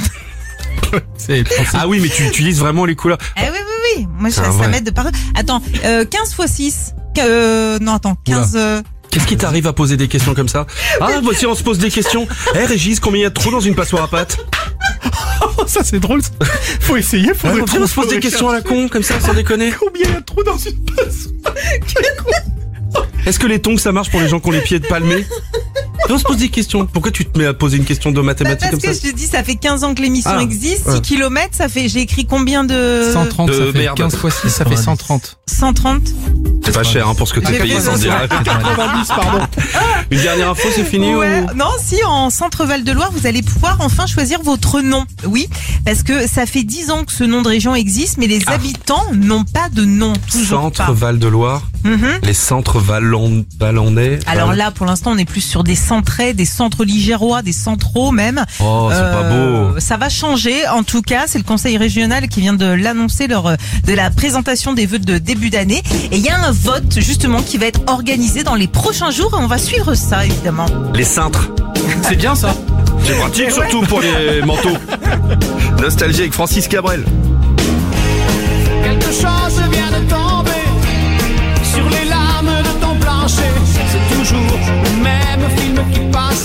Ah oui, mais tu utilises vraiment les couleurs. Ah oui. Moi ça m'aide de parler. Attends, 15 x 6. Non, attends, 15... Qu'est-ce qui t'arrive à poser des questions comme ça? Ah, voici, on se pose des questions. Régis, combien il y a de trous dans une passoire à pâte? Ça c'est drôle. Faut essayer. On se pose des questions à la con, comme ça, sans déconner. Combien il y a de trous dans une passoire? Est-ce que les tongs ça marche pour les gens qui ont les pieds palmés? On se pose des questions. Pourquoi tu te mets à poser une question de mathématiques comme ça? Parce que je te dis, ça fait 15 ans que l'émission existe. 6 km, ça fait, j'ai écrit combien de... 130, ça fait 15 x 6, ça fait 130. 130? C'est pas cher pour ce que t'es payé sans dire. 90, pardon. Une dernière info, c'est fini ou... Non, si, en Centre Val-de-Loire, vous allez pouvoir enfin choisir votre nom. Oui, parce que ça fait 10 ans que ce nom de région existe, mais les habitants n'ont pas de nom. Centre Val-de-Loire. Les centres vallandais. Alors là, pour l'instant, on est plus sur des centrais, des centres ligérois, des centraux même. Oh, c'est pas beau. Ça va changer. En tout cas, c'est le conseil régional qui vient de l'annoncer lors de la présentation des vœux de début d'année. Et il y a un vote, justement, qui va être organisé dans les prochains jours. Et on va suivre ça, évidemment. Les cintres. C'est bien ça. C'est pratique, surtout pour les manteaux. Nostalgie avec Francis Cabrel. Quelque chose vient de tomber sur les lames de ton plancher. C'est toujours le même film qui passe.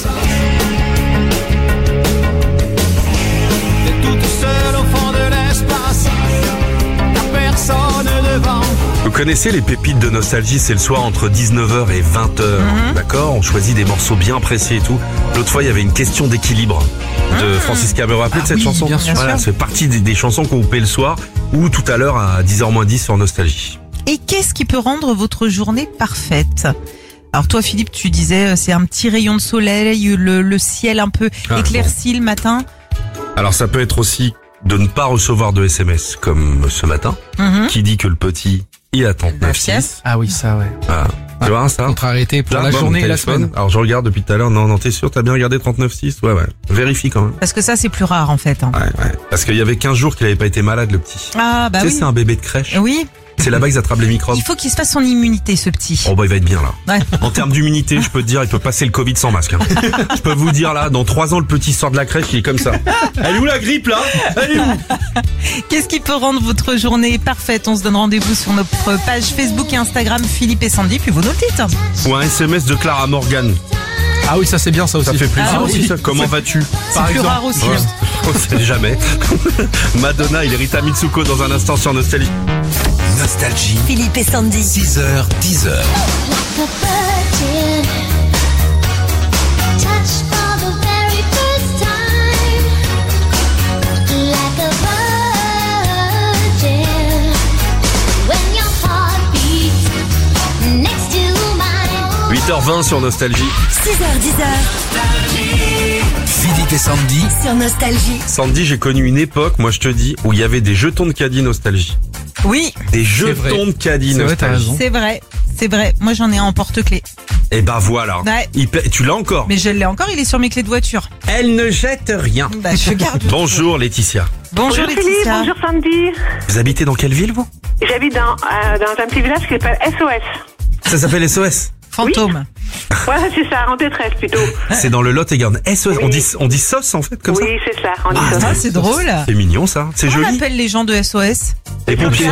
T'es toute seule au fond de l'espace. T'as personne devant. Vous connaissez les pépites de Nostalgie, c'est le soir entre 19h et 20h. D'accord? On choisit des morceaux bien précis et tout. L'autre fois, il y avait une question d'équilibre de Francis Cabrel. Vous vous rappelez de cette chanson? Bien sûr. Voilà, ça fait partie des chansons qu'on vous paie le soir ou tout à l'heure à 10h moins 10 sur Nostalgie. Et qu'est-ce qui peut rendre votre journée parfaite? Alors toi Philippe, tu disais c'est un petit rayon de soleil, le ciel un peu éclairci le matin. Alors ça peut être aussi de ne pas recevoir de SMS comme ce matin, qui dit que le petit il a 39,6. Ah oui, ça, ouais. Voilà. Tu vois ça? Contrariété pour la journée et la semaine. Alors je regarde depuis tout à l'heure. Non, t'es sûr? T'as bien regardé 39,6? Ouais. Vérifie quand même. Parce que ça c'est plus rare en fait. Ouais. Parce qu'il y avait 15 jours qu'il avait pas été malade le petit. Ah bah tu sais, oui. c'est un bébé de crèche. Oui. C'est là-bas qu'ils attrapent les microbes. Il faut qu'il se fasse son immunité ce petit. Oh bah il va être bien là. Ouais. En termes d'immunité, je peux te dire, il peut passer le Covid sans masque. Hein. Je peux vous dire là, dans 3 ans, le petit sort de la crèche, il est comme ça. Elle est où la grippe là? Elle est où? Qu'est-ce qui peut rendre votre journée parfaite? On se donne rendez-vous sur notre page Facebook et Instagram Philippe et Sandy, puis vous nous le dites. Ou un SMS de Clara Morgan. Ah oui, ça c'est bien ça aussi. Ça fait plaisir Ah aussi oui. ça. Comment vas-tu? C'est plus rare aussi. Ouais, on sait jamais. Madonna et Rita Mitsuko dans un instant sur Nostalgie. Nostalgie. Philippe et Sandy. 6h, 10h. Like a virgin, when your heart beats next to mine. 8h20 sur Nostalgie. 6h, 10h. Philippe et Sandy. Sur Nostalgie. Sandy, j'ai connu une époque, moi je te dis, où il y avait des jetons de caddie Nostalgie. Oui, Des jetons de caddie C'est vrai, t'as Nostalgie. raison. c'est vrai. Moi j'en ai un en porte-clés. Et bah voilà. Ouais. Tu l'as encore. Mais je l'ai encore, il est sur mes clés de voiture. Elle ne jette rien. Bah je garde. Bonjour Laetitia. Bonjour Philippe, Laetitia. bonjour Sandy. Vous habitez dans quelle ville vous? J'habite dans un petit village qui s'appelle SOS. Ça s'appelle SOS. Fantôme. Voilà, c'est ça, en détresse plutôt. C'est dans le Lot-et-Garonne. SOS, Oui. on dit SOS en fait, comme ça? Oui, c'est ça, on dit Ah, ça. c'est drôle. C'est mignon ça, c'est Comment on joli. appelle les gens de SOS? Les pompiers.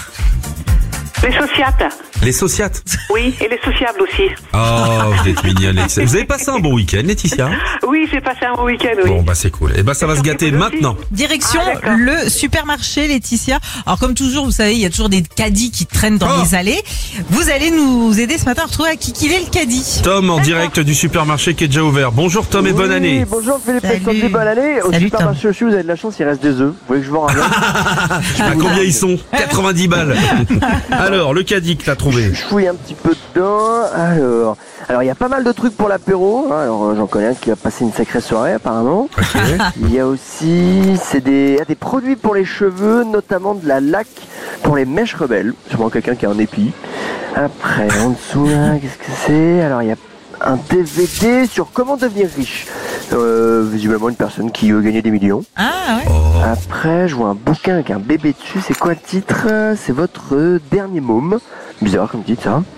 Les sociates. Les sociates. Oui, et les sociables aussi. Oh, vous êtes mignonne Laetitia. Vous avez passé un bon week-end Laetitia? Oui, j'ai passé un bon week-end, oui. Bon bah c'est cool. Et bah ça va se gâter maintenant. Direction Ah, d'accord. le supermarché Laetitia. Alors comme toujours, vous savez, il y a toujours des caddies qui traînent dans Oh. les allées. Vous allez nous aider ce matin à retrouver à qui qu'il est le caddie. Tom en direct du supermarché qui est déjà ouvert. Bonjour Tom et bonne année. Bonjour Philippe et Salut. Sandy, bonne année. Au Salut, supermarché aussi, vous avez de la chance, il reste des œufs. Vous voulez que je vous ramène? À combien ils sont? 90 balles. Alors, le caddie que t'as trouvé. Je fouille un petit peu dedans. Alors il y a pas mal de trucs pour l'apéro. Hein. Alors j'en connais un qui va passer une sacrée soirée apparemment. Il y a aussi des produits pour les cheveux, notamment de la laque pour les mèches rebelles. Sûrement quelqu'un qui a un épi. Après en dessous là, qu'est-ce que c'est? Alors il y a un DVD sur comment devenir riche. Visiblement une personne qui veut gagner des millions. Ah ouais. Oh. Après, je vois un bouquin avec un bébé dessus. C'est quoi le titre? C'est votre dernier môme. Bizarre comme titre, ça.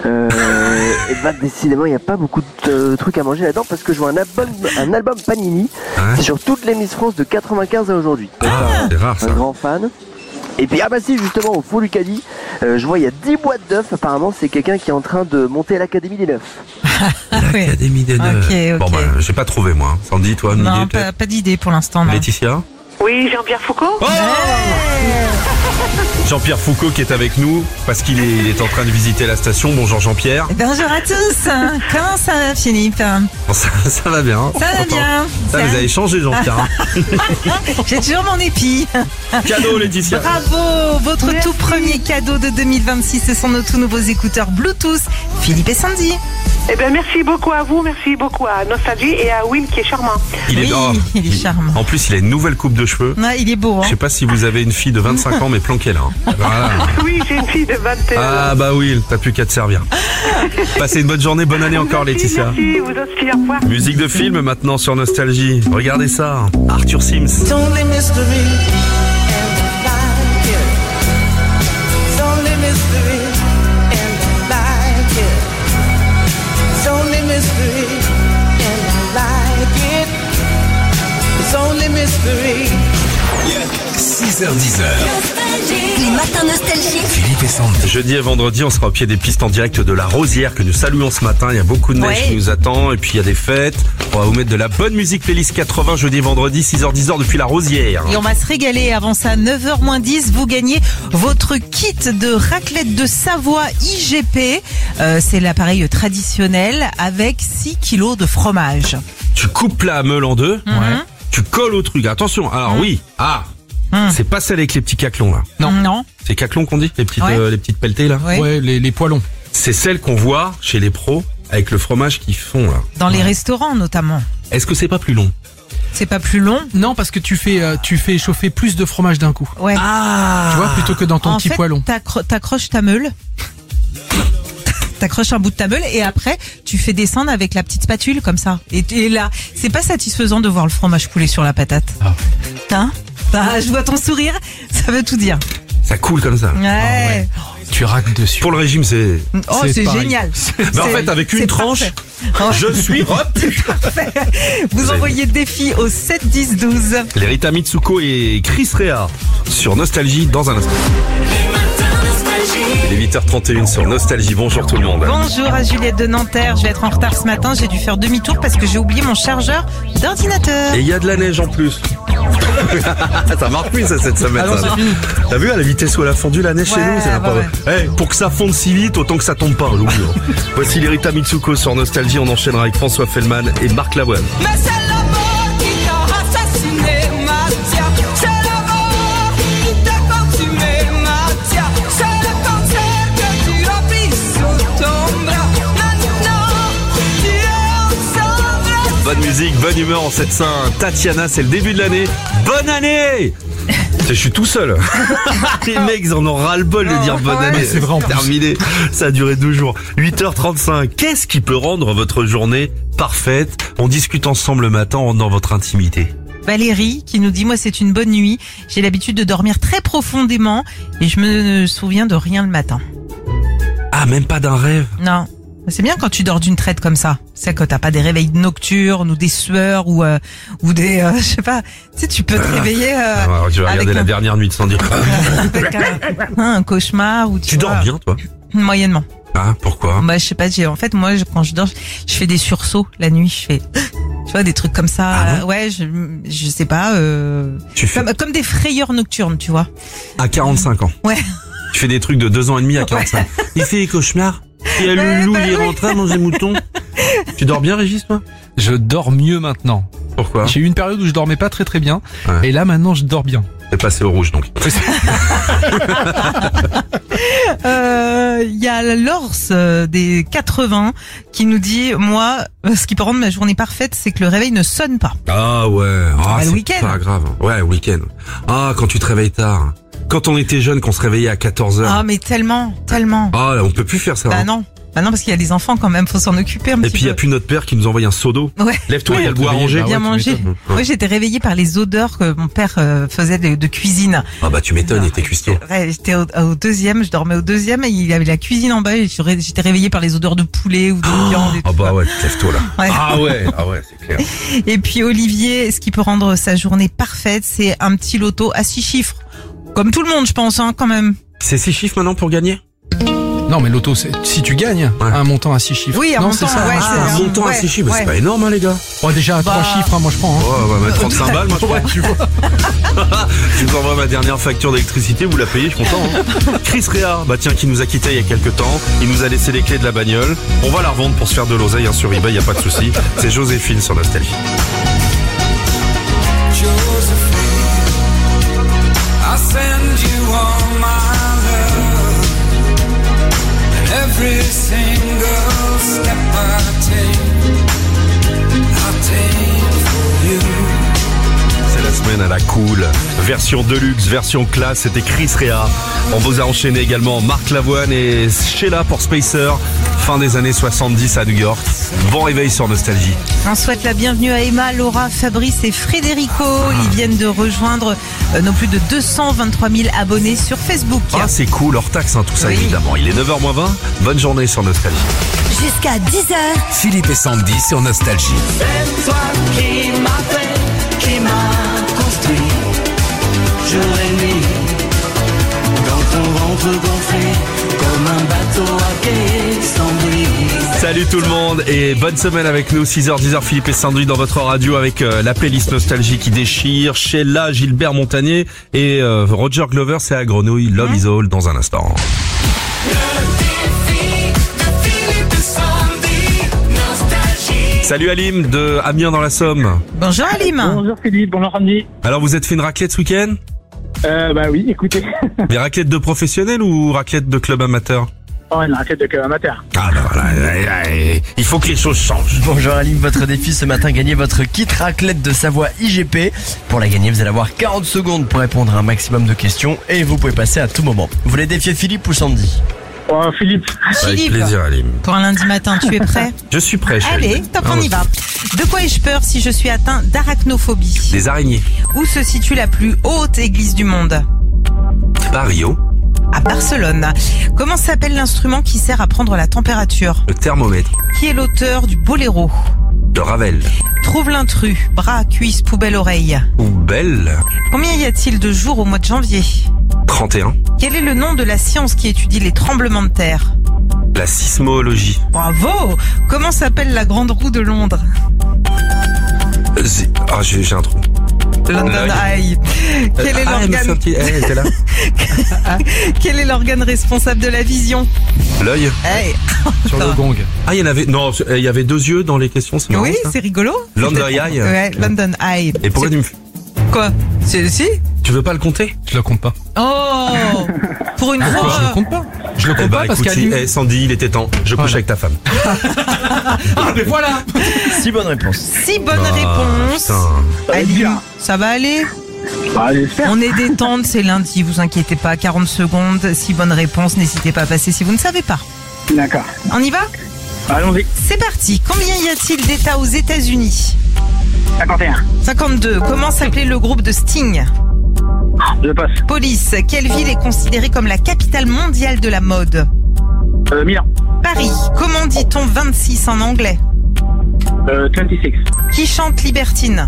Et bah, décidément, il n'y a pas beaucoup de trucs à manger là-dedans parce que je vois un album Panini. Hein? C'est sur toutes les Miss France de 95 à aujourd'hui. Ah, c'est rare Un ça. grand fan. Et puis, ah bah si, justement, au faux Lucadi, je vois il y a 10 boîtes d'œufs. Apparemment, c'est quelqu'un qui est en train de monter l'Académie des Neufs. L'Académie des Neufs. Ok. Bon bah, j'ai pas trouvé moi. Sandy, toi, une Non, idée peut-être? pas d'idée pour l'instant. Non. Laetitia? Oui, Jean-Pierre Foucault. Oh Jean-Pierre Foucault qui est avec nous parce qu'il est en train de visiter la station. Bonjour Jean-Pierre. Bonjour à tous. Comment ça va Philippe? Bon, ça va bien. Ça va bien. Ça, vous avez changé Jean-Pierre. Hein. J'ai toujours mon épi. Cadeau Laetitia. Bravo. Votre tout premier cadeau de 2026, ce sont nos tout nouveaux écouteurs Bluetooth Philippe et Sandy. Eh bien, merci beaucoup à vous, merci beaucoup à Nostalgie et à Will qui est charmant. Il est, Oui, il est charmant. En plus, il a une nouvelle coupe de cheveux. Ouais, il est beau. Je Hein. sais pas si vous avez une fille de 25 ans, mais planquée là. Hein. Voilà. Oui, j'ai une fille de 21 ans. Ah bah oui, t'as plus qu'à te servir. Passez une bonne journée, bonne année encore Laetitia. Merci, vous aussi, au revoir. Musique de film maintenant sur Nostalgie. Regardez ça, Arthur Sims. It's only mystery and I like it. It's only mystery and I like it. It's only mystery and I like it. It's only mystery. 6h10. Les matins nostalgiques. Philippe et Sandy. Jeudi et vendredi, on sera au pied des pistes en direct de la Rosière que nous saluons ce matin. Il y a beaucoup de neige Ouais. qui nous attend et puis il y a des fêtes. On va vous mettre de la bonne musique playlist 80 jeudi et vendredi 6h-10h depuis la Rosière. Et on va se régaler avant ça, 9h-10, vous gagnez votre kit de raclette de Savoie IGP. C'est l'appareil traditionnel avec 6 kilos de fromage. Tu coupes la meule en deux, tu colles au truc. Attention, alors oui, c'est pas celle avec les petits caclons là. Non. C'est caclons qu'on dit, les petites, Ouais. les petites pelletées là. Ouais. Ouais, les poêlons. C'est celle qu'on voit chez les pros Avec le fromage qu'ils font là. Dans les restaurants notamment. Est-ce que c'est pas plus long? C'est pas plus long? Non, parce que tu fais chauffer plus de fromage d'un coup. Ouais. Tu vois, plutôt que dans ton petit poêlon. T'accroches ta meule. T'accroches un bout de ta meule et après tu fais descendre avec la petite spatule comme ça. Et là, c'est pas satisfaisant de voir le fromage couler sur la patate. Hein? Bah, je vois ton sourire, ça veut tout dire. Ça coule comme ça. Ouais. Tu raques dessus. Pour le régime, c'est... Oh, c'est génial. Mais en fait, avec une tranche, je suis hop. Vous envoyez défi au 7 10 12. Les Rita Mitsuko et Chris Rea sur Nostalgie dans un instant. Il est 8h31 sur Nostalgie. Bonjour tout le monde. Bonjour à Juliette de Nanterre. Je vais être en retard ce matin. J'ai dû faire demi-tour parce que j'ai oublié mon chargeur d'ordinateur. Et il y a de la neige en plus. Ça marche plus ça cette semaine. Ah non, c'est fini. T'as vu à la vitesse où elle a fondu la neige chez nous, c'est n'importe quoi. Hey, pour que ça fonde si vite, autant que ça tombe pas, j'oublie. Voici les Rita Mitsuko sur Nostalgie. On enchaînera avec François Fellman et Marc Lavoine. Mais c'est la mort qui t'a assassiné, Mathia. C'est la mort qui t'a consumé, Mathia. C'est le cancer que tu as pris sous ton bras. Maintenant, tu es ensemble. Bonne musique, bonne humeur en cette Saint Tatiana, c'est le début de l'année. Bonne année! Je suis tout seul. Les mecs, ils en ont ras-le-bol de dire bonne année. C'est vrai en plus. Terminé. Ça a duré 12 jours. 8h35. Qu'est-ce qui peut rendre votre journée parfaite? On discute ensemble le matin dans votre intimité. Valérie qui nous dit, moi c'est une bonne nuit. J'ai l'habitude de dormir très profondément et je me souviens de rien le matin. Ah, même pas d'un rêve? Non. C'est bien quand tu dors d'une traite comme ça. C'est que t'as pas des réveils nocturnes ou des sueurs ou des je sais pas. Tu sais, tu peux te réveiller. Je vais regarder la dernière nuit de Sandy. Avec un cauchemar ou tu dors bien, toi? Moyennement. Ah, pourquoi? Bah je sais pas. En fait, moi quand je dors, je fais des sursauts la nuit. Je fais, tu vois, des trucs comme ça. Ah ouais, je sais pas. Comme des frayeurs nocturnes, tu vois. À 45 ans. Ouais. Tu fais des trucs de 2 ans et demi à 45. Ouais. Il fait des cauchemars. Il y a le loup, il est rentré à manger mouton. Tu dors bien, Régis, toi? Je dors mieux maintenant. Pourquoi? J'ai eu une période où je dormais pas très très bien. Ouais. Et là, maintenant, je dors bien. C'est passé au rouge, donc. Il y a l'Orse des 80 qui nous dit, moi, ce qui peut rendre ma journée parfaite, c'est que le réveil ne sonne pas. Ah ouais. Ah, le c'est week-end. pas grave. Ouais, le week-end. Ah, quand tu te réveilles tard. Quand on était jeune, qu'on se réveillait à 14h. Ah, mais tellement. Ah, on peut plus faire ça. Bah non. Bah non, parce qu'il y a des enfants quand même, faut s'en occuper un petit peu. Et puis il y a plus notre père qui nous envoie un seau d'eau. Ouais. Lève-toi, il y a le bois à manger. Bien manger. Moi, j'étais réveillée par les odeurs que mon père faisait de cuisine. Ah bah tu m'étonnes, il était cuistot. Ouais, j'étais au deuxième, je dormais au deuxième et il avait la cuisine en bas et j'étais réveillée par les odeurs de poulet ou de viande. Ah bah ouais, lève-toi là. Ouais. Ah ouais, c'est clair. Et puis Olivier, ce qui peut rendre sa journée parfaite, c'est un petit loto à 6 chiffres. Comme tout le monde, je pense, quand même. C'est 6 chiffres maintenant pour gagner? Non, mais l'auto, c'est si tu gagnes un montant à 6 chiffres. Oui, un non, montant, c'est ça. Un montant à 6 chiffres, mais c'est pas énorme, les gars. Ouais, déjà à 3 chiffres, moi je prends. Oh, on va mettre 35 balles, moi je prends. Tu vois. Je vous envoie ma dernière facture d'électricité, vous la payez, je suis content. Chris Rea, bah tiens, qui nous a quittés il y a quelques temps. Il nous a laissé les clés de la bagnole. On va la revendre pour se faire de l'oseille sur eBay, y a pas de souci. C'est Joséphine sur Nostalgie. I send you all my love, and every single step I take for you. C'est la semaine à la cool. Version deluxe, version classe, c'était Chris Rea. On vous a enchaîné également Marc Lavoine et Sheila pour Spacer. Fin des années 70 à New York. Bon réveil sur Nostalgie. On souhaite la bienvenue à Emma, Laura, Fabrice et Frédérico. Ils viennent de rejoindre nos plus de 223 000 abonnés sur Facebook. Ah, c'est cool, hors taxe, tout ça évidemment. Il est 9h-20. Bonne journée sur Nostalgie. Jusqu'à 10h. Philippe et Sandy sur Nostalgie. C'est toi qui m'as fait, qui m'a construit, jour et nuit, dans ton ventre gonflé, comme un bateau à quai sans bruit. Salut tout le monde et bonne semaine avec nous. 6h, 10h, Philippe et Sandy dans votre radio avec la playlist Nostalgie qui déchire. Sheila, Gilbert Montagnier et Roger Glover, c'est à Grenouille. Love is all dans un instant. Salut Alim de Amiens dans la Somme. Bonjour Alim. Bonjour Philippe, bonjour Sandy. Alors vous êtes fait une raclette ce week-end? Bah oui, écoutez. Mais raclette de professionnel ou raclette de club amateur? Oh, une raclette de kilomètre. Ah bah voilà, il faut que les choses changent. Bonjour Aline, votre défi ce matin, gagnez votre kit raclette de Savoie IGP. Pour la gagner, vous allez avoir 40 secondes pour répondre à un maximum de questions et vous pouvez passer à tout moment. Vous voulez défier Philippe ou Sandy? Oh, Philippe. Avec Philippe, plaisir, Alim. pour un lundi matin, tu es prêt? Je suis prêt, chérie. Allez, top, on y va. De quoi ai-je peur si je suis atteint d'arachnophobie? Des araignées. Où se situe la plus haute église du monde? Pas Rio. À Barcelone. Comment s'appelle l'instrument qui sert à prendre la température? Le thermomètre. Qui est l'auteur du Boléro? De Ravel. Trouve l'intrus. Bras, cuisses, poubelle, oreille. Ou belle. Combien y a-t-il de jours au mois de janvier? 31. Quel est le nom de la science qui étudie les tremblements de terre? La sismologie. Bravo! Comment s'appelle la grande roue de Londres? J'ai un trou. London Eye. Quel est l'organe elle était là. Quel est l'organe responsable de la vision? L'œil. Hey. Sur le gong. Ah, il y en avait. Non, il y avait 2 yeux dans les questions, c'est marrant. Oui, ça. c'est rigolo. London Eye. Ouais, London Eye. Et pourquoi tu me. Quoi? Si? Tu veux pas le compter? Je le compte pas. Oh! Pour une Je fois. le compte pas. Je le compte pas parce écoute, qu'Aline... Sandy, il était temps. Je couche avec ta femme. Ah, mais voilà. 6 bonnes réponses. 6 bonnes réponses. Putain. Aline, ça va aller? Bah, j'espère. On est détente, c'est lundi, vous inquiétez pas. 40 secondes, 6 bonnes réponses. N'hésitez pas à passer si vous ne savez pas. D'accord. On y va? Allons-y. C'est parti. Combien y a-t-il d'États aux États-Unis? 51. 52. Comment s'appelait le groupe de Sting? Je passe. Police. Quelle ville est considérée comme la capitale mondiale de la mode? Milan. Paris. Comment dit-on 26 en anglais? 26. Qui chante Libertine?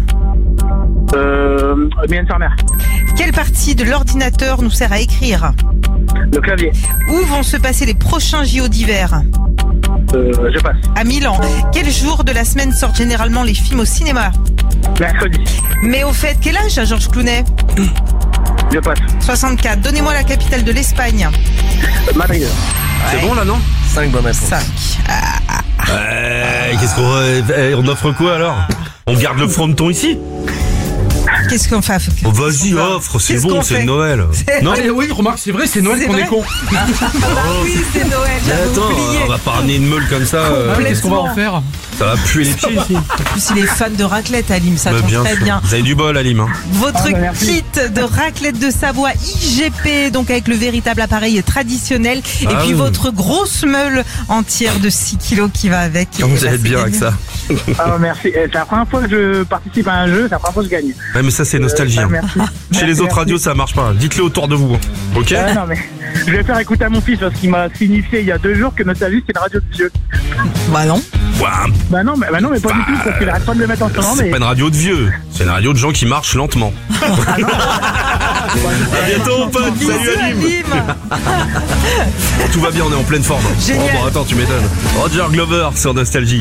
Mylène Farmer. Quelle partie de l'ordinateur nous sert à écrire? Le clavier. Où vont se passer les prochains JO d'hiver? Je passe. À Milan. Quel jour de la semaine sortent généralement les films au cinéma? Mercredi. Mais au fait, quel âge a Georges Clooney? Je passe. 64. Donnez-moi la capitale de l'Espagne. Madrid. C'est bon là, non? 5 bonnes réponses. 5. Qu'est-ce qu'on offre quoi alors? On garde le fronton ici? Qu'est-ce qu'on fait? Oh, vas-y, offre, c'est Qu'est-ce bon, qu'on c'est fait? Noël. Non? Allez, oui, remarque, c'est vrai, c'est Noël C'est qu'on vrai est con. Ah oui, c'est Noël, Mais j'avais attends, oublié. on va pas ramener une meule comme ça. Ah oui, qu'est-ce qu'on va en faire? Ça va puer les pieds ici. En plus, il est fan de raclette, Alim, ça Bah, tombe bien très sûr. bien. Vous avez du bol, Alim. Hein. Votre merci. kit de raclette de Savoie IGP, donc avec le véritable appareil traditionnel, et Ah puis oui. votre grosse meule entière de 6 kilos qui va avec. Comment Et vous bah, allez c'est bien avec gagné. ça? Ah, merci. C'est la première fois que je participe à un jeu, c'est la première fois que je gagne. Ouais, mais ça, c'est nostalgie. hein. Merci. Chez les autres radios, ça marche pas. Dites-le autour de vous. hein. Ok? Non, mais je vais faire écouter à mon fils parce qu'il m'a signifié il y a 2 jours que Nostalgie c'est une radio de vieux. Bah non. Ouais, Bah non, mais pas du tout parce qu'il arrête pas de le mettre en ce moment. c'est Mais pas une radio de vieux. C'est une radio de gens qui marchent lentement. À bientôt, mon pote. Bisous, Salut, Alim. Alim. Tout va bien, on est en pleine forme. Génial. Oh, bon, attends, tu m'étonnes. Roger Glover sur Nostalgie.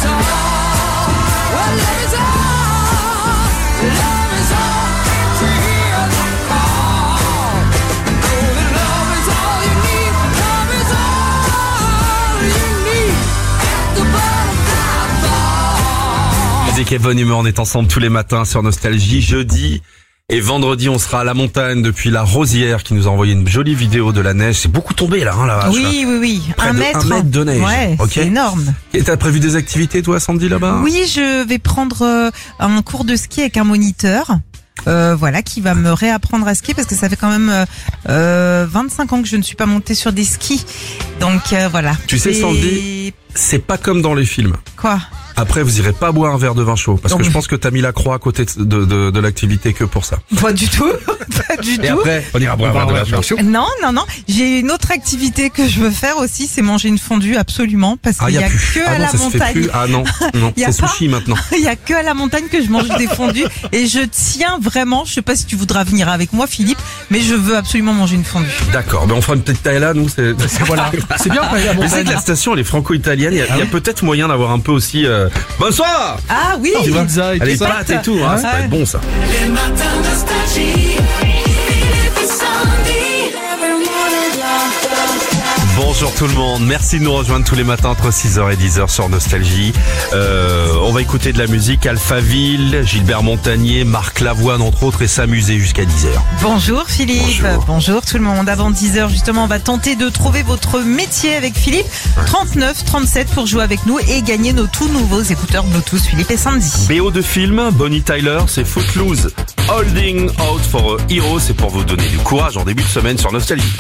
Musique et bonne humeur, on est ensemble tous les matins sur Nostalgie. Jeudi et vendredi, on sera à la montagne depuis la Rosière qui nous a envoyé une jolie vidéo de la neige. C'est beaucoup tombé là, hein, la vache. Oui, oui, oui. Près Un de mètre. 1 mètre de neige. Ouais, Ok. c'est énorme. Et t'as prévu des activités, toi, Sandy, là-bas? Oui, je vais prendre un cours de ski avec un moniteur. Voilà, qui va me réapprendre à skier parce que ça fait quand même 25 ans que je ne suis pas montée sur des skis. Donc voilà. Tu sais, Et- Sandy, c'est pas comme dans les films. Quoi? Après, vous irez pas boire un verre de vin chaud parce Non, que je mais- pense que t'as mis la croix à côté de l'activité que pour ça. Pas du tout. Pas du Et tout. après, on ira boire un verre de vin chaud. Non, non, non. J'ai une autre activité que je veux faire aussi, c'est manger une fondue absolument parce Ah, qu'il y a plus. que Ah à non, la ça se fait montagne. plus. Ah non, non, Y a c'est pas- sushi maintenant. Il y a que à la montagne que je mange des fondues et je tiens vraiment. Je sais pas si tu voudras venir avec moi, Philippe, mais je veux absolument manger une fondue. D'accord, mais on fera une petite paella, nous. Voilà. C'est bien, après, la Mais c'est montagne. que la station, elle est franco-italienne. Il y a, Ah il y a oui. peut-être moyen d'avoir un peu aussi. Bonsoir. Ah oui. Tu vois, Pizza et les tout ça. pâtes et tout, hein, ça peut être bon ça. Les matins nostalgie, Philippe et Sandy. Every morning, Bonjour tout le monde, merci de nous rejoindre tous les matins entre 6h et 10h sur Nostalgie. On va écouter de la musique, Alphaville, Gilbert Montagnier, Marc Lavoine entre autres et s'amuser jusqu'à 10h. Bonjour Philippe, bonjour tout le monde. Avant 10h justement, on va tenter de trouver votre métier avec Philippe. 39 37 pour jouer avec nous et gagner nos tout nouveaux écouteurs Bluetooth Philippe et Sandy. BO de film, Bonnie Tyler, c'est Footloose. Holding Out for a Hero, c'est pour vous donner du courage en début de semaine sur Nostalgie.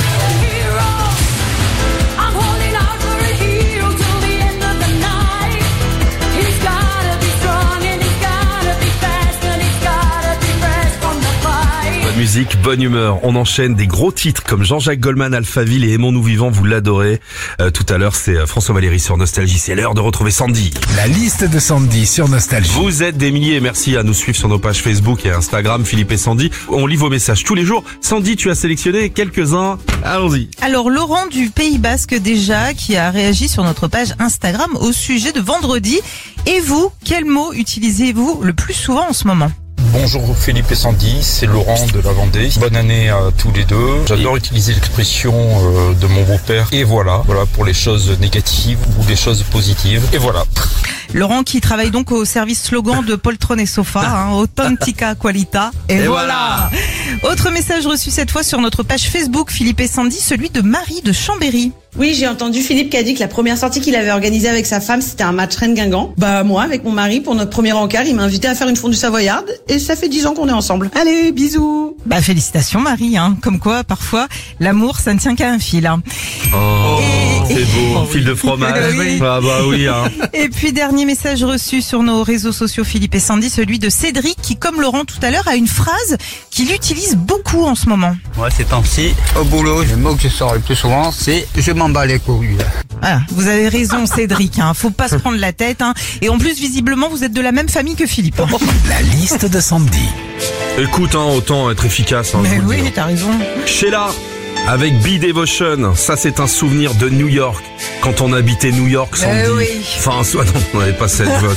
Musique, bonne humeur. On enchaîne des gros titres comme Jean-Jacques Goldman, Alphaville et Aimons-nous vivants, vous l'adorez. Tout à l'heure, c'est François Valéry sur Nostalgie. C'est l'heure de retrouver Sandy. La liste de Sandy sur Nostalgie. Vous êtes des milliers, merci à nous suivre sur nos pages Facebook et Instagram, Philippe et Sandy. On lit vos messages tous les jours. Sandy, tu as sélectionné quelques-uns. Allons-y. Alors, Laurent du Pays Basque déjà, qui a réagi sur notre page Instagram au sujet de vendredi. Et vous, quel mot utilisez-vous le plus souvent en ce moment ? Bonjour Philippe et Sandy, c'est Laurent de la Vendée. Bonne année à tous les deux. J'adore utiliser l'expression de mon beau-père. Et voilà pour les choses négatives ou les choses positives. Et voilà. Laurent qui travaille donc au service slogan de Poltron et Sofa, Authentica Qualita. Et voilà. Autre message reçu cette fois sur notre page Facebook Philippe et Sandy, celui de Marie de Chambéry. Oui, j'ai entendu Philippe qui a dit que la première sortie qu'il avait organisée avec sa femme, c'était un match Rennes-Guingamp. Bah moi, avec mon mari, pour notre premier encart, il m'a invité à faire une fondue savoyarde et ça fait 10 ans qu'on est ensemble. Allez, bisous. Bah félicitations Marie, comme quoi parfois l'amour ça ne tient qu'à un fil. C'est beau, fil de fromage. Oui. Ah bah oui. Et puis dernier message reçu sur nos réseaux sociaux Philippe et Sandy, celui de Cédric qui, comme Laurent tout à l'heure, a une phrase qu'il utilise beaucoup en ce moment. Moi, ces temps-ci, au boulot, le mot que je sors le plus souvent, c'est je m'en bats les couilles. Voilà, vous avez raison Cédric, faut pas se prendre la tête. Et en plus, visiblement, vous êtes de la même famille que Philippe. La liste de Sandy. Écoute, autant être efficace. Mais oui, t'as raison. Sheila, avec Be Devotion, ça c'est un souvenir de New York. Quand on habitait New York, Sandy. Oui. Enfin, non, on n'avait pas cette voix.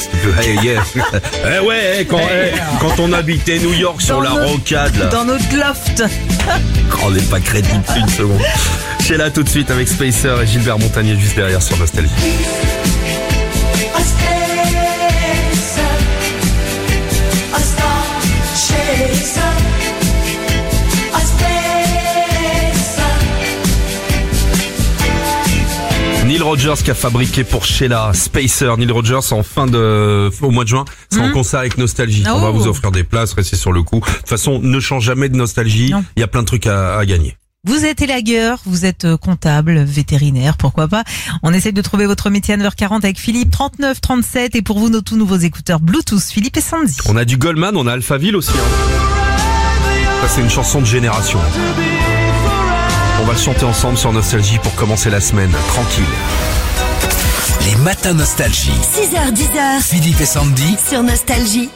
Quand on habitait New York sur la rocade, là. Dans notre loft. On n'est pas crédible une seconde. Sheila tout de suite avec Spacer et Gilbert Montagnier juste derrière sur Nostalgie. Neil Rogers qui a fabriqué pour Sheila Spacer. Neil Rogers au mois de juin sera en concert avec Nostalgie. On va vous offrir des places, restez sur le coup. De toute façon, ne change jamais de Nostalgie. Il y a plein de trucs à gagner. Vous êtes élagueur, vous êtes comptable, vétérinaire, pourquoi pas. On essaye de trouver votre métier à 9h40 avec Philippe, 39 37. Et pour vous, nos tout nouveaux écouteurs Bluetooth, Philippe et Sandy. On a du Goldman, on a Alphaville aussi. Ça, c'est une chanson de génération. On va le chanter ensemble sur Nostalgie pour commencer la semaine, tranquille. Les matins Nostalgie. 6h, 10h. Philippe et Sandy. Sur Nostalgie.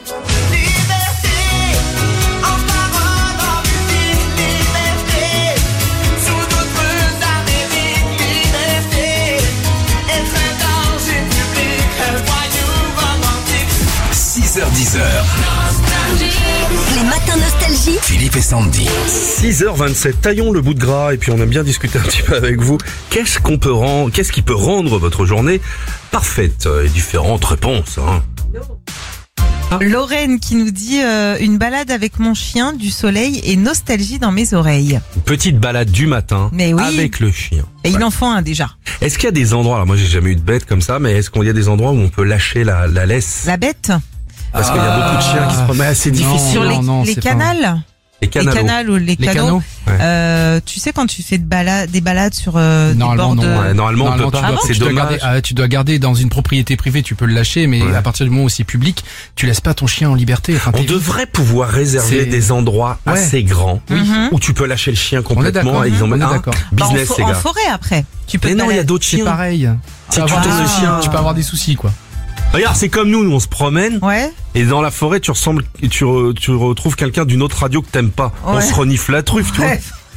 Les matins Nostalgie. Philippe et Sandy. 6h27, taillons le bout de gras et puis on aime bien discuter un petit peu avec vous. Qu'est-ce qui peut rendre votre journée parfaite? Et différentes réponses. Lorraine qui nous dit une balade avec mon chien, du soleil et nostalgie dans mes oreilles. Une petite balade du matin avec le chien. Et il en faut un déjà. Est-ce qu'il y a des endroits, alors moi j'ai jamais eu de bête comme ça, mais est-ce qu'il y a des endroits où on peut lâcher la laisse? La bête? Parce qu'il y a beaucoup de chiens qui se promènent, c'est difficile. Sur les canals. Les canaux. Ou les canaux. Tu sais quand tu fais des balades sur des bords de... Normalement on peut pas. C'est dommage. Tu dois garder dans une propriété privée, tu peux le lâcher, mais à partir du moment où c'est public, tu laisses pas ton chien en liberté. Enfin, on devrait pouvoir réserver des endroits assez grands où tu peux lâcher le chien complètement. Ils ont business, les gars. En forêt après. Tu peux. Mais non, il y a d'autres chiens. C'est pareil. Si tu tournes le chien, tu peux avoir des soucis, quoi. Regarde, c'est comme nous on se promène, et dans la forêt tu retrouves quelqu'un d'une autre radio que t'aimes pas. On se renifle la truffe, tu vois.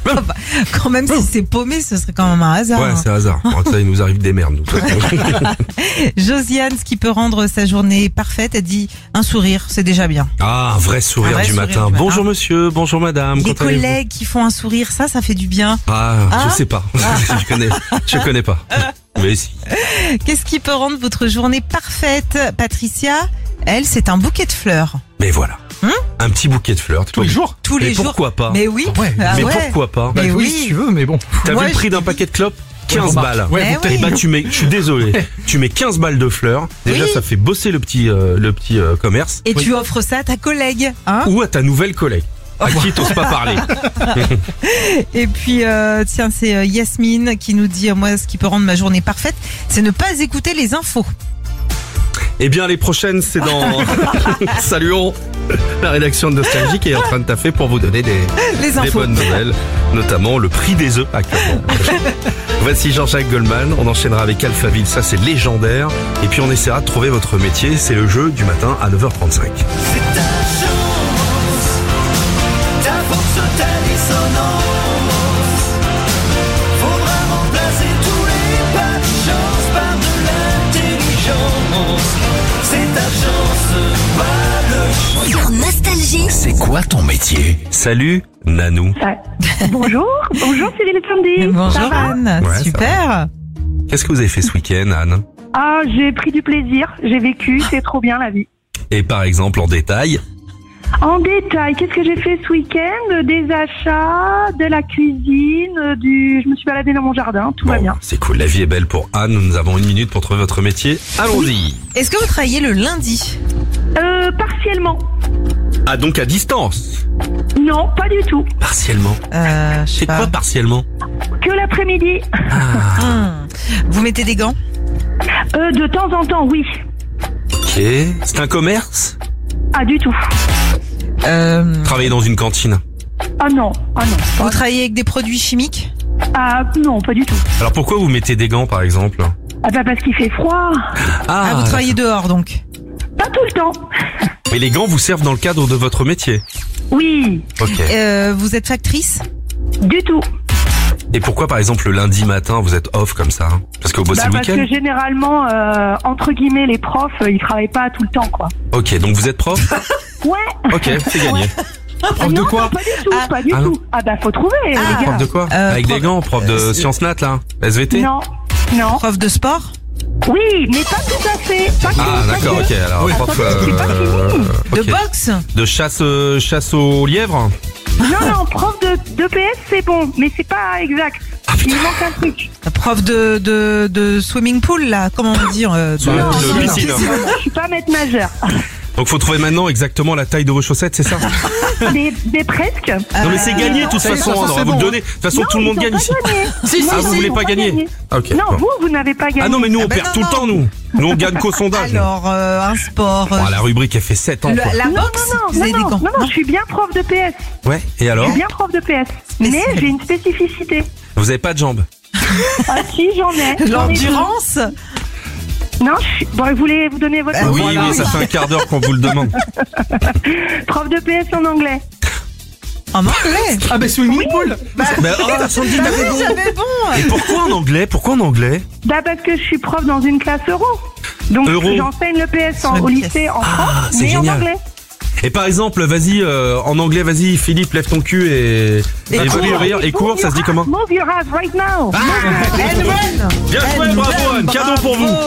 Quand même, si c'est paumé, ce serait quand même un hasard. Ouais, hein. c'est hasard. Ça, il nous arrive des merdes, nous. Josiane, ce qui peut rendre sa journée parfaite, elle dit un sourire, c'est déjà bien. Ah, un vrai sourire, Un vrai du, sourire matin. du matin. Bonjour monsieur, bonjour madame. Les comment allez-vous collègues qui font un sourire, ça fait du bien. Ah, Ah. je sais pas. Je connais pas. Mais si. Qu'est-ce qui peut rendre votre journée parfaite, Patricia? Elle, c'est un bouquet de fleurs. Mais voilà. Un petit bouquet de fleurs. Tous les jours. Tous les jours. Pourquoi pas? Mais oui. Ouais. Ah Mais ouais. pourquoi pas? Mais oui. Si tu veux, mais bon. T'as Moi, vu le prix je d'un dis- paquet de clopes? 15 remarque. balles. Ouais, Eh Et bah tu mets, je suis désolé, tu mets 15 balles de fleurs. Déjà Oui. ça fait bosser le petit commerce. Et tu offres ça à ta collègue, hein? Ou à ta nouvelle collègue. À qui t'oses pas parler. Et puis, tiens, c'est Yasmine qui nous dit, moi, ce qui peut rendre ma journée parfaite, c'est ne pas écouter les infos. Eh bien les prochaines c'est dans Saluons la rédaction de Nostalgie qui est en train de taffer pour vous donner des infos. bonnes nouvelles, notamment le prix des œufs actuellement. Voici Jean-Jacques Goldman, on enchaînera avec Alphaville, ça c'est légendaire. Et puis on essaiera de trouver votre métier, c'est le jeu du matin à 9h35. Ta force, ta dissonance. Faut vraiment placer tous les pas de chance par de l'intelligence. C'est ta chance, pas le choix. Sur Nostalgie. C'est quoi ton métier? Salut Nanou. Bonjour, c'est les samedis. Bonjour Ça va Anne, Ouais, ça super. Qu'est-ce que vous avez fait ce week-end Anne? Ah, j'ai pris du plaisir, j'ai vécu, c'est trop bien la vie. Et par exemple en détail? En détail, qu'est-ce que j'ai fait ce week-end? Des achats, de la cuisine, je me suis baladée dans mon jardin, tout va bien. C'est cool, la vie est belle pour Anne, nous avons 1 minute pour trouver votre métier. Allons-y. Est-ce que vous travaillez le lundi? Partiellement. Ah donc à distance? Non, pas du tout. Partiellement. Je sais C'est pas. quoi partiellement? Que l'après-midi. Vous mettez des gants? De temps en temps, oui. Ok. C'est un commerce? Ah, du tout. Travailler dans une cantine? Ah non, Vous travaillez avec des produits chimiques? Ah non, pas du tout. Alors pourquoi vous mettez des gants par exemple? Ah bah parce qu'il fait froid. Ah, vous travaillez dehors donc? Pas tout le temps. Mais les gants vous servent dans le cadre de votre métier? Oui. Ok. Vous êtes factrice? Du tout. Et pourquoi par exemple le lundi matin vous êtes off comme ça? Parce que vous bossez le Parce week-end? que généralement, entre guillemets, les profs, ils travaillent pas tout le temps, quoi. Ok, donc vous êtes prof? Ouais. Ok, c'est gagné. Prof de Non, quoi? Pas du tout, pas du Ah non. tout. Ah bah faut trouver, les gars. Prof de quoi? Avec des gants, prof de sciences nat là? SVT? Non, non. Prof de sport? Oui, mais pas tout à fait. Pas que, Ah pas d'accord, que. ok. Alors prof c'est pas fini. De ok. boxe? De chasse aux lièvres? Non, prof de PS, c'est bon, mais c'est pas exact. Il manque un truc. Prof de swimming pool là, comment on dit? De piscine. Je suis pas maître majeur. Donc faut trouver maintenant exactement la taille de vos chaussettes, c'est ça? Des presque. Non mais c'est gagné de toute ça y est, façon, ça, on va c'est vous bon. le donner. De toute façon Non, tout le monde ils ont gagne pas ici. gagné. Si, Non, Ah ils vous ont voulez pas pas gagner? gagné. Ok. Non, bon. vous n'avez pas gagné. Ah non mais nous on bah perd non, tout le non. temps nous. Nous on gagne qu'au sondage. Alors, un sport. Bon, la rubrique elle fait 7 ans quoi. La Non, boxe? Vous non, avez des gants? je suis bien prof de PS. Ouais, et Je alors? suis bien prof de PS. Mais j'ai une spécificité. Vous avez pas de jambes? Ah si, j'en ai. L'endurance? Non, bon, vous voulez vous donner votre Oui, voilà. oui, ça fait un quart d'heure qu'on vous le demande. prof de PS en anglais. En anglais? Ah bah swimming pool. Mais oh, Sandy, t'avais bon. J'avais bon. Et pourquoi en anglais? Pourquoi en anglais? Bah parce que je suis prof dans une classe euro. Donc Euro. j'enseigne le PS Sur au une lycée en France, c'est mais en génial. anglais. Et par exemple, vas-y, en anglais, vas-y, Philippe, lève ton cul et cours, ça se dit comment? Move your ass right now. And run. Bien joué, And bravo run. Anne, cadeau pour vous.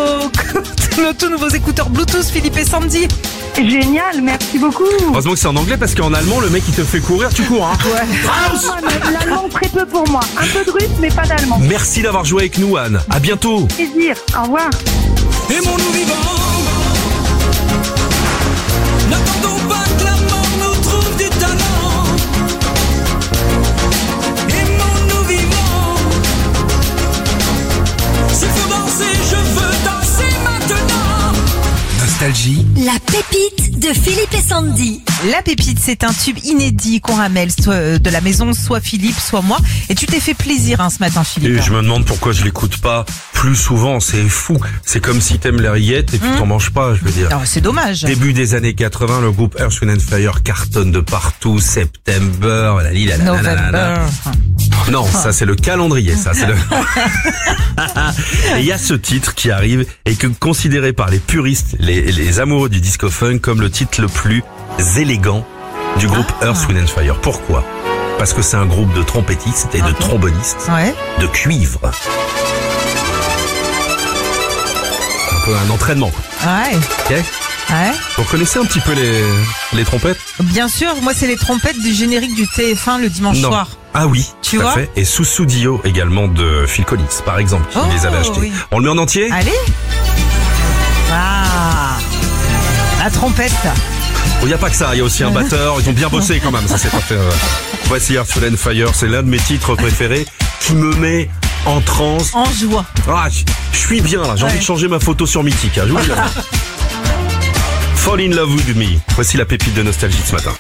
Vos tout nouveaux écouteurs Bluetooth Philippe et Sandy. Génial, merci beaucoup. Heureusement que c'est en anglais parce qu'en allemand, le mec il te fait courir, tu cours. Hein. L'allemand très peu pour moi. Un peu de russe, mais pas d'allemand. Merci d'avoir joué avec nous, Anne. À bientôt. Plaisir. Au revoir. Aimons-nous vivants. N'attendons pas que la mort nous trouve du talent. Aimons-nous vivants. S'il faut danser, je veux danser maintenant. Nostalgie. La pépite de Philippe et Sandy. La pépite, c'est un tube inédit qu'on ramène de la maison, soit Philippe, soit moi. Et tu t'es fait plaisir ce matin, Philippe. Et je me demande pourquoi je l'écoute pas. plus souvent, c'est fou. C'est comme si t'aimes les rillettes et puis t'en manges pas, je veux dire. Alors, c'est dommage. Début des années 80, le groupe Earth, Wind & Fire cartonne de partout. September, November. Non, ça c'est le calendrier, ça c'est le... Et il y a ce titre qui arrive et que considéré par les puristes, les amoureux du disco funk comme le titre le plus élégant du groupe Earth, Wind & Fire. Pourquoi? Parce que c'est un groupe de trompettistes et de trombonistes, de cuivre. Un peu un entraînement. Ouais. Ok. Ouais. Vous connaissez un petit peu les trompettes? Bien sûr, moi c'est les trompettes du générique du TF1 le dimanche soir. Ah oui, tu tout vois à fait. Et Susu Dio également de Phil Collins, par exemple, qui les avait achetés. Oui. On le met en entier? Allez. Ah, la trompette. Il n'y a pas que ça, il y a aussi un batteur, ils ont bien bossé quand même, ça c'est pas fait. Voici Earth, Wind & Fire, c'est l'un de mes titres préférés qui me met en transe. En joie. Ah, je suis bien là, j'ai envie de changer ma photo sur Mythique. Je vous le dis. Fall in love with me. Voici la pépite de nostalgie de ce matin.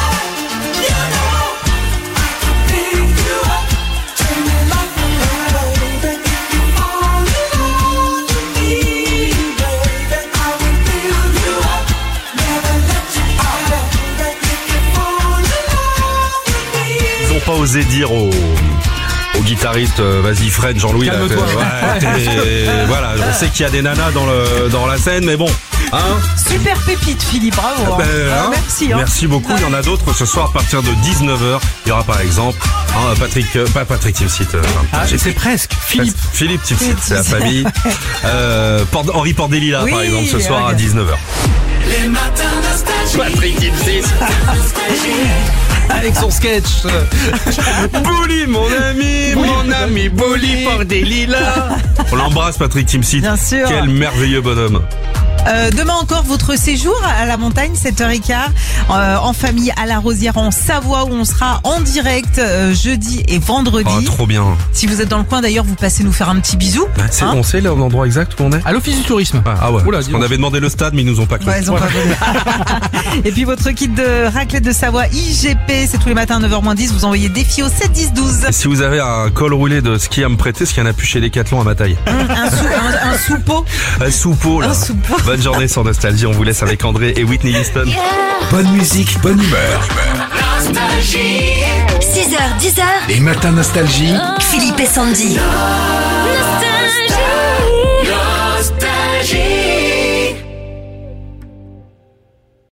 Ils n'ont pas osé dire au guitariste, vas-y Fred, Jean-Louis. Calme-toi. Voilà, je sais qu'il y a des nanas dans la scène, mais bon. Hein? Super pépite, Philippe, bravo. Merci. Merci beaucoup. Il y en a d'autres ce soir à partir de 19h. Il y aura par exemple pas Patrick Timsit. C'est presque. Philippe Timsit, c'est la famille. Henri Pordelila par exemple ce soir à 19h. Les matins nostalgie. Patrick Timsit. Avec son sketch. Bouli, mon ami Bouli Pordelila. On l'embrasse, Patrick Timsit. Bien sûr. Quel merveilleux bonhomme. Demain encore votre séjour à la montagne, 7h15, en famille à la Rosière en Savoie, où on sera en direct jeudi et vendredi. Oh, trop bien. Si vous êtes dans le coin d'ailleurs, vous passez nous faire un petit bisou. On sait l'endroit exact où on est? À l'office du tourisme. Ah ouais. Parce qu'on avait demandé le stade, mais ils nous ont pas cru. Ouais, ils ont pas voulu. Et puis votre kit de raclette de Savoie IGP, c'est tous les matins à 9h-10. Vous envoyez défi au 7 10 12. Et si vous avez un col roulé de ski à me prêter, ce qu'il y en a plus chez Decathlon à ma taille. Un soupeau. Un soupeau là. Un soupeau. Bonne journée sur Nostalgie, on vous laisse avec André et Whitney Houston. Bonne musique, bonne humeur. Nostalgie. 6h, 10h. Les matins Nostalgie. Philippe et Sandy.